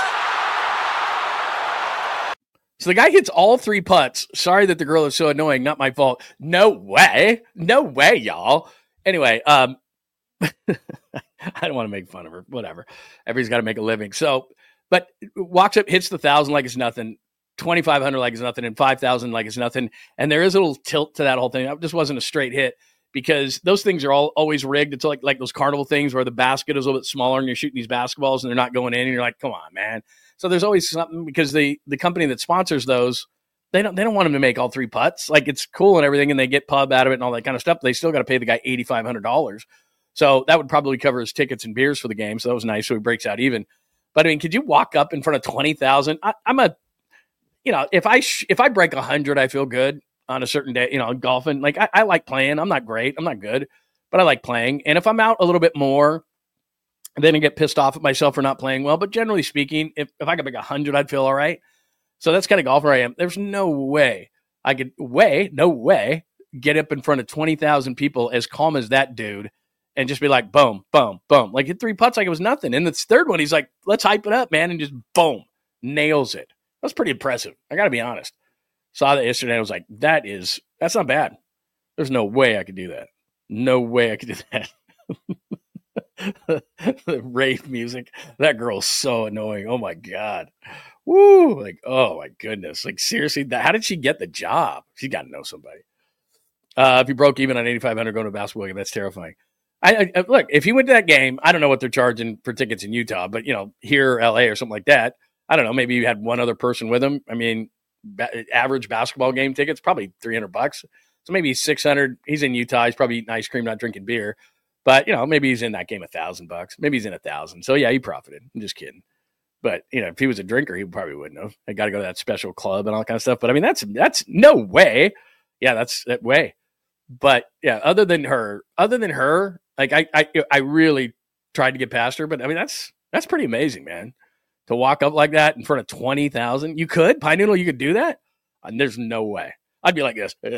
So the guy hits all three putts. Sorry that the girl is so annoying. Not my fault. No way. No way, y'all. Anyway, um, I don't want to make fun of her. Whatever. Everybody's got to make a living. So, but walks up, hits the thousand like it's nothing, twenty-five hundred like it's nothing, and five thousand like it's nothing. And there is a little tilt to that whole thing. That just wasn't a straight hit because those things are all always rigged. It's like, like those carnival things where the basket is a little bit smaller and you're shooting these basketballs and they're not going in. And you're like, come on, man. So there's always something because the, the company that sponsors those, they don't they don't want them to make all three putts. Like it's cool and everything, and they get pub out of it and all that kind of stuff. But they still got to pay the guy eighty-five hundred dollars. So that would probably cover his tickets and beers for the game. So that was nice. So he breaks out even. But I mean, could you walk up in front of twenty thousand? I'm a, you know, if I sh- if I break one hundred, I feel good on a certain day. You know, golfing. Like I, I like playing. I'm not great. I'm not good, but I like playing. And if I'm out a little bit more, then I get pissed off at myself for not playing well. But generally speaking, if, if I could make one hundred, I'd feel all right. So that's kind of golfer I am. There's no way I could, way, no way, get up in front of twenty thousand people as calm as that dude and just be like, boom, boom, boom. Like hit three putts like it was nothing. And the third one, he's like, let's hype it up, man. And just boom, nails it. That's pretty impressive. I got to be honest. Saw that yesterday. I was like, that is, that's not bad. There's no way I could do that. No way I could do that. The rave music. That girl's so annoying. Oh my God. Woo. Like, oh my goodness. Like, seriously, that, how did she get the job? She's got to know somebody. Uh, if you broke even on eighty-five hundred going to a basketball game, that's terrifying. I, I Look, if he went to that game, I don't know what they're charging for tickets in Utah, but, you know, here, L A or something like that, I don't know. Maybe you had one other person with him. I mean, ba- average basketball game tickets, probably three hundred bucks. So maybe six hundred. He's in Utah. He's probably eating ice cream, not drinking beer. But, you know, maybe he's in that game a thousand bucks. Maybe he's in a thousand. So, yeah, he profited. I'm just kidding. But, you know, if he was a drinker, he probably wouldn't have. I got to go to that special club and all that kind of stuff. But, I mean, that's that's no way. Yeah, that's that way. But, yeah, other than her, other than her, like, I, I, I really tried to get past her. But, I mean, that's that's pretty amazing, man. To walk up like that in front of twenty thousand. You could? Pine Noodle, you could do that? And there's no way. I'd be like this. And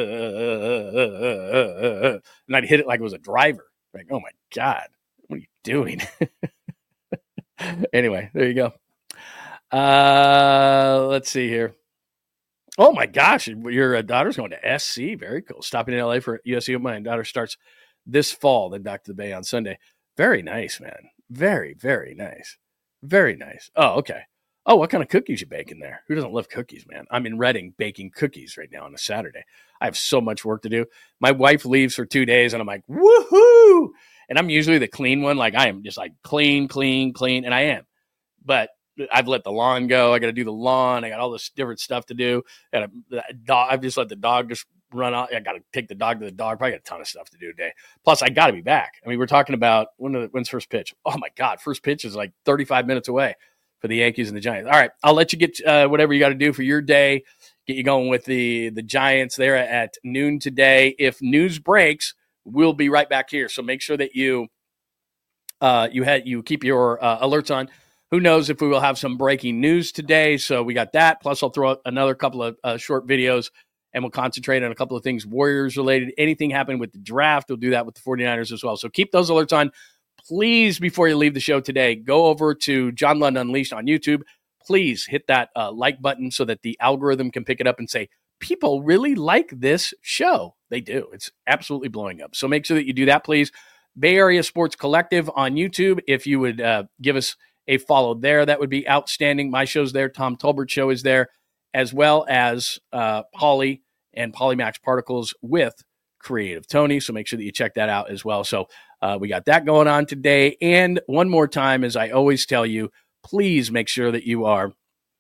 I'd hit it like it was a driver. Like, oh, my God. What are you doing? Anyway, there you go. Uh, let's see here. Oh, my gosh. Your daughter's going to S C. Very cool. Stopping in L A for U S C. My daughter starts this fall, then back to the Bay on Sunday. Very nice, man. Very, very nice. Very nice. Oh, okay. Oh, what kind of cookies you baking there? Who doesn't love cookies, man? I'm in Reading baking cookies right now on a Saturday. I have so much work to do. My wife leaves for two days, and I'm like, woohoo! And I'm usually the clean one. Like, I am just like clean, clean, clean, and I am. But I've let the lawn go. I got to do the lawn. I got all this different stuff to do. And I've just let the dog just run out. I got to take the dog to the dog. Probably got a ton of stuff to do today. Plus, I got to be back. I mean, we're talking about when the, when's first pitch? Oh, my God. First pitch is like thirty-five minutes away for the Yankees and the Giants. All right. I'll let you get uh, whatever you got to do for your day. Get you going with the, the Giants there at noon today. If news breaks, we'll be right back here. So make sure that you uh, you had you keep your uh, alerts on. Who knows if we will have some breaking news today. So we got that. Plus, I'll throw out another couple of uh, short videos, and we'll concentrate on a couple of things Warriors related. Anything happened with the draft, we'll do that with the 49ers as well. So keep those alerts on. Please, before you leave the show today, go over to John Lund Unleashed on YouTube. Please hit that uh, like button so that the algorithm can pick it up and say, people really like this show. They do. It's absolutely blowing up. So make sure that you do that, please. Bay Area Sports Collective on YouTube. If you would uh, give us a follow there, that would be outstanding. My show's there. Tom Tolbert show is there, as well as uh, Poly and Polymax Particles with Creative Tony. So make sure that you check that out as well. So uh, we got that going on today. And one more time, as I always tell you, please make sure that you are,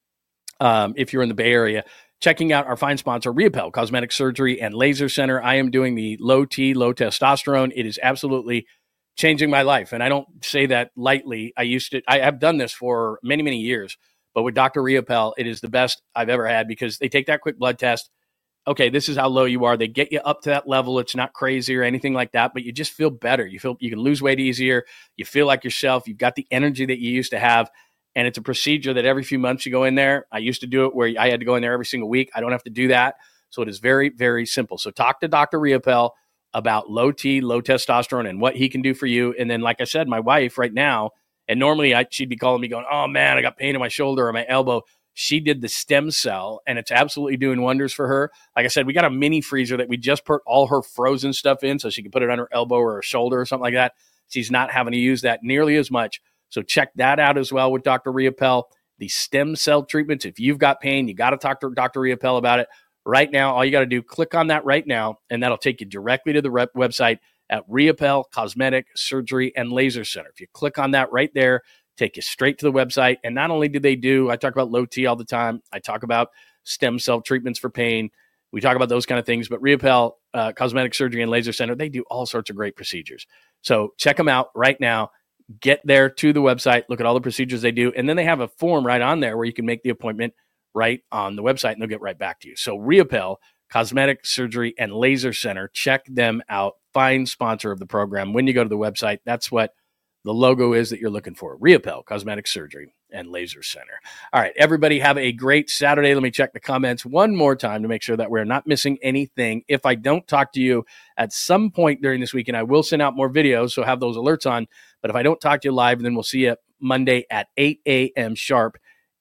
um, if you're in the Bay Area, checking out our fine sponsor, Reapel Cosmetic Surgery and Laser Center. I am doing the low T, low testosterone. It is absolutely changing my life. And I don't say that lightly. I used to, I have done this for many, many years, but with Doctor Reapel, it is the best I've ever had because they take that quick blood test. Okay, this is how low you are. They get you up to that level. It's not crazy or anything like that, but you just feel better. You feel you can lose weight easier. You feel like yourself. You've got the energy that you used to have. And it's a procedure that every few months you go in there. I used to do it where I had to go in there every single week. I don't have to do that. So it is very, very simple. So talk to Doctor Reapel about low T, low testosterone, and what he can do for you. And then, like I said, my wife right now, and normally I, she'd be calling me going, oh, man, I got pain in my shoulder or my elbow. She did the stem cell, and it's absolutely doing wonders for her. Like I said, we got a mini freezer that we just put all her frozen stuff in so she can put it on her elbow or her shoulder or something like that. She's not having to use that nearly as much. So check that out as well with Doctor Reapel. The stem cell treatments, if you've got pain, you got to talk to Doctor Reapel about it. Right now, all you got to do, click on that right now, and that'll take you directly to the rep website at Reapel Cosmetic Surgery and Laser Center. If you click on that right there, take you straight to the website. And not only do they do, I talk about low T all the time. I talk about stem cell treatments for pain. We talk about those kind of things. But Reapel uh, Cosmetic Surgery and Laser Center, they do all sorts of great procedures. So check them out right now. Get there to the website, look at all the procedures they do, and then they have a form right on there where you can make the appointment right on the website, and they'll get right back to you. So Reapel Cosmetic Surgery and Laser Center, check them out. Fine sponsor of the program. When you go to the website, that's what the logo is that you're looking for. Reapel Cosmetic Surgery and Laser Center. All right, everybody have a great Saturday. Let me check the comments one more time to make sure that we're not missing anything. If I don't talk to you at some point during this weekend, I will send out more videos, so have those alerts on. But if I don't talk to you live, then we'll see you Monday at eight a.m. sharp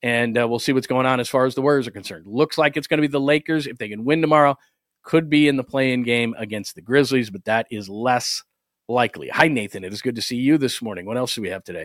and uh, we'll see what's going on as far as the Warriors are concerned. Looks like it's going to be the Lakers. If they can win tomorrow, could be in the play-in game against the Grizzlies, but that is less likely. Hi, Nathan. It is good to see you this morning. What else do we have today?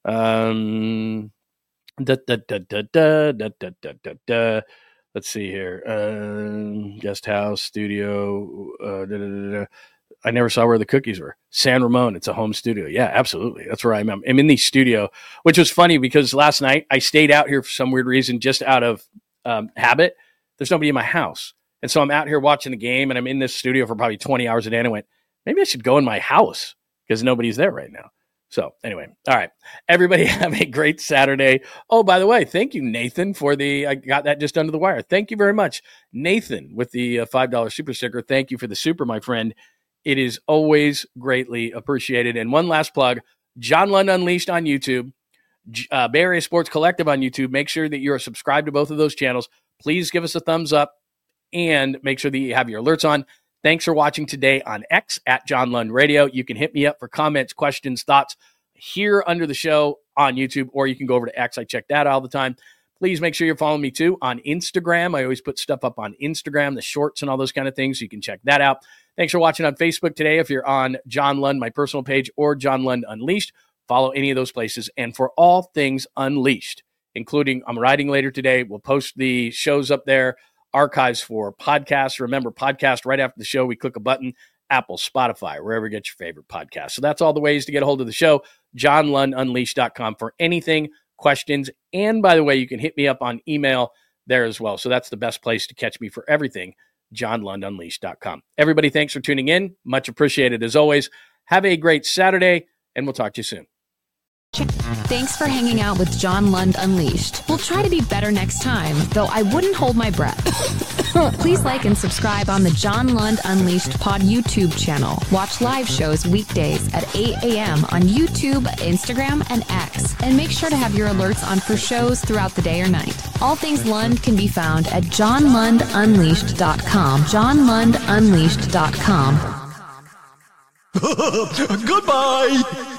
Um, da, da, da, da, da, da, da, da, da, da. Let's see here. Um, guest house, studio. Uh, da, da, da, da. I never saw where the cookies were. San Ramon. It's a home studio. Yeah, absolutely. That's where I'm. I'm in the studio, which was funny because last night I stayed out here for some weird reason, just out of um, habit. There's nobody in my house. And so I'm out here watching the game, and I'm in this studio for probably twenty hours a day. And I went, maybe I should go in my house because nobody's there right now. So anyway, all right. Everybody have a great Saturday. Oh, by the way, thank you, Nathan, for the, I got that just under the wire. Thank you very much, Nathan, with the uh, five dollar super sticker. Thank you for the super, my friend. It is always greatly appreciated. And one last plug, John Lund Unleashed on YouTube, uh, Bay Area Sports Collective on YouTube. Make sure that you are subscribed to both of those channels. Please give us a thumbs up and make sure that you have your alerts on. Thanks for watching today on X at John Lund Radio. You can hit me up for comments, questions, thoughts here under the show on YouTube, or you can go over to X. I check that all the time. Please make sure you're following me too on Instagram. I always put stuff up on Instagram, the shorts and all those kind of things. So you can check that out. Thanks for watching on Facebook today. If you're on John Lund, my personal page, or John Lund Unleashed, follow any of those places. And for all things Unleashed, including I'm writing later today, we'll post the shows up there, archives for podcasts. Remember, podcast right after the show, we click a button, Apple, Spotify, wherever you get your favorite podcast. So that's all the ways to get a hold of the show, john lund unleashed dot com for anything, questions. And by the way, you can hit me up on email there as well. So that's the best place to catch me for everything, john lund unleashed dot com. Everybody, thanks for tuning in. Much appreciated as always. Have a great Saturday, and we'll talk to you soon. Thanks for hanging out with John Lund Unleashed. We'll try to be better next time, though I wouldn't hold my breath. Please like and subscribe on the John Lund Unleashed Pod YouTube channel. Watch live shows weekdays at eight a.m. on YouTube, Instagram, and X. And make sure to have your alerts on for shows throughout the day or night. All things Lund can be found at john lund unleashed dot com. john lund unleashed dot com. Goodbye!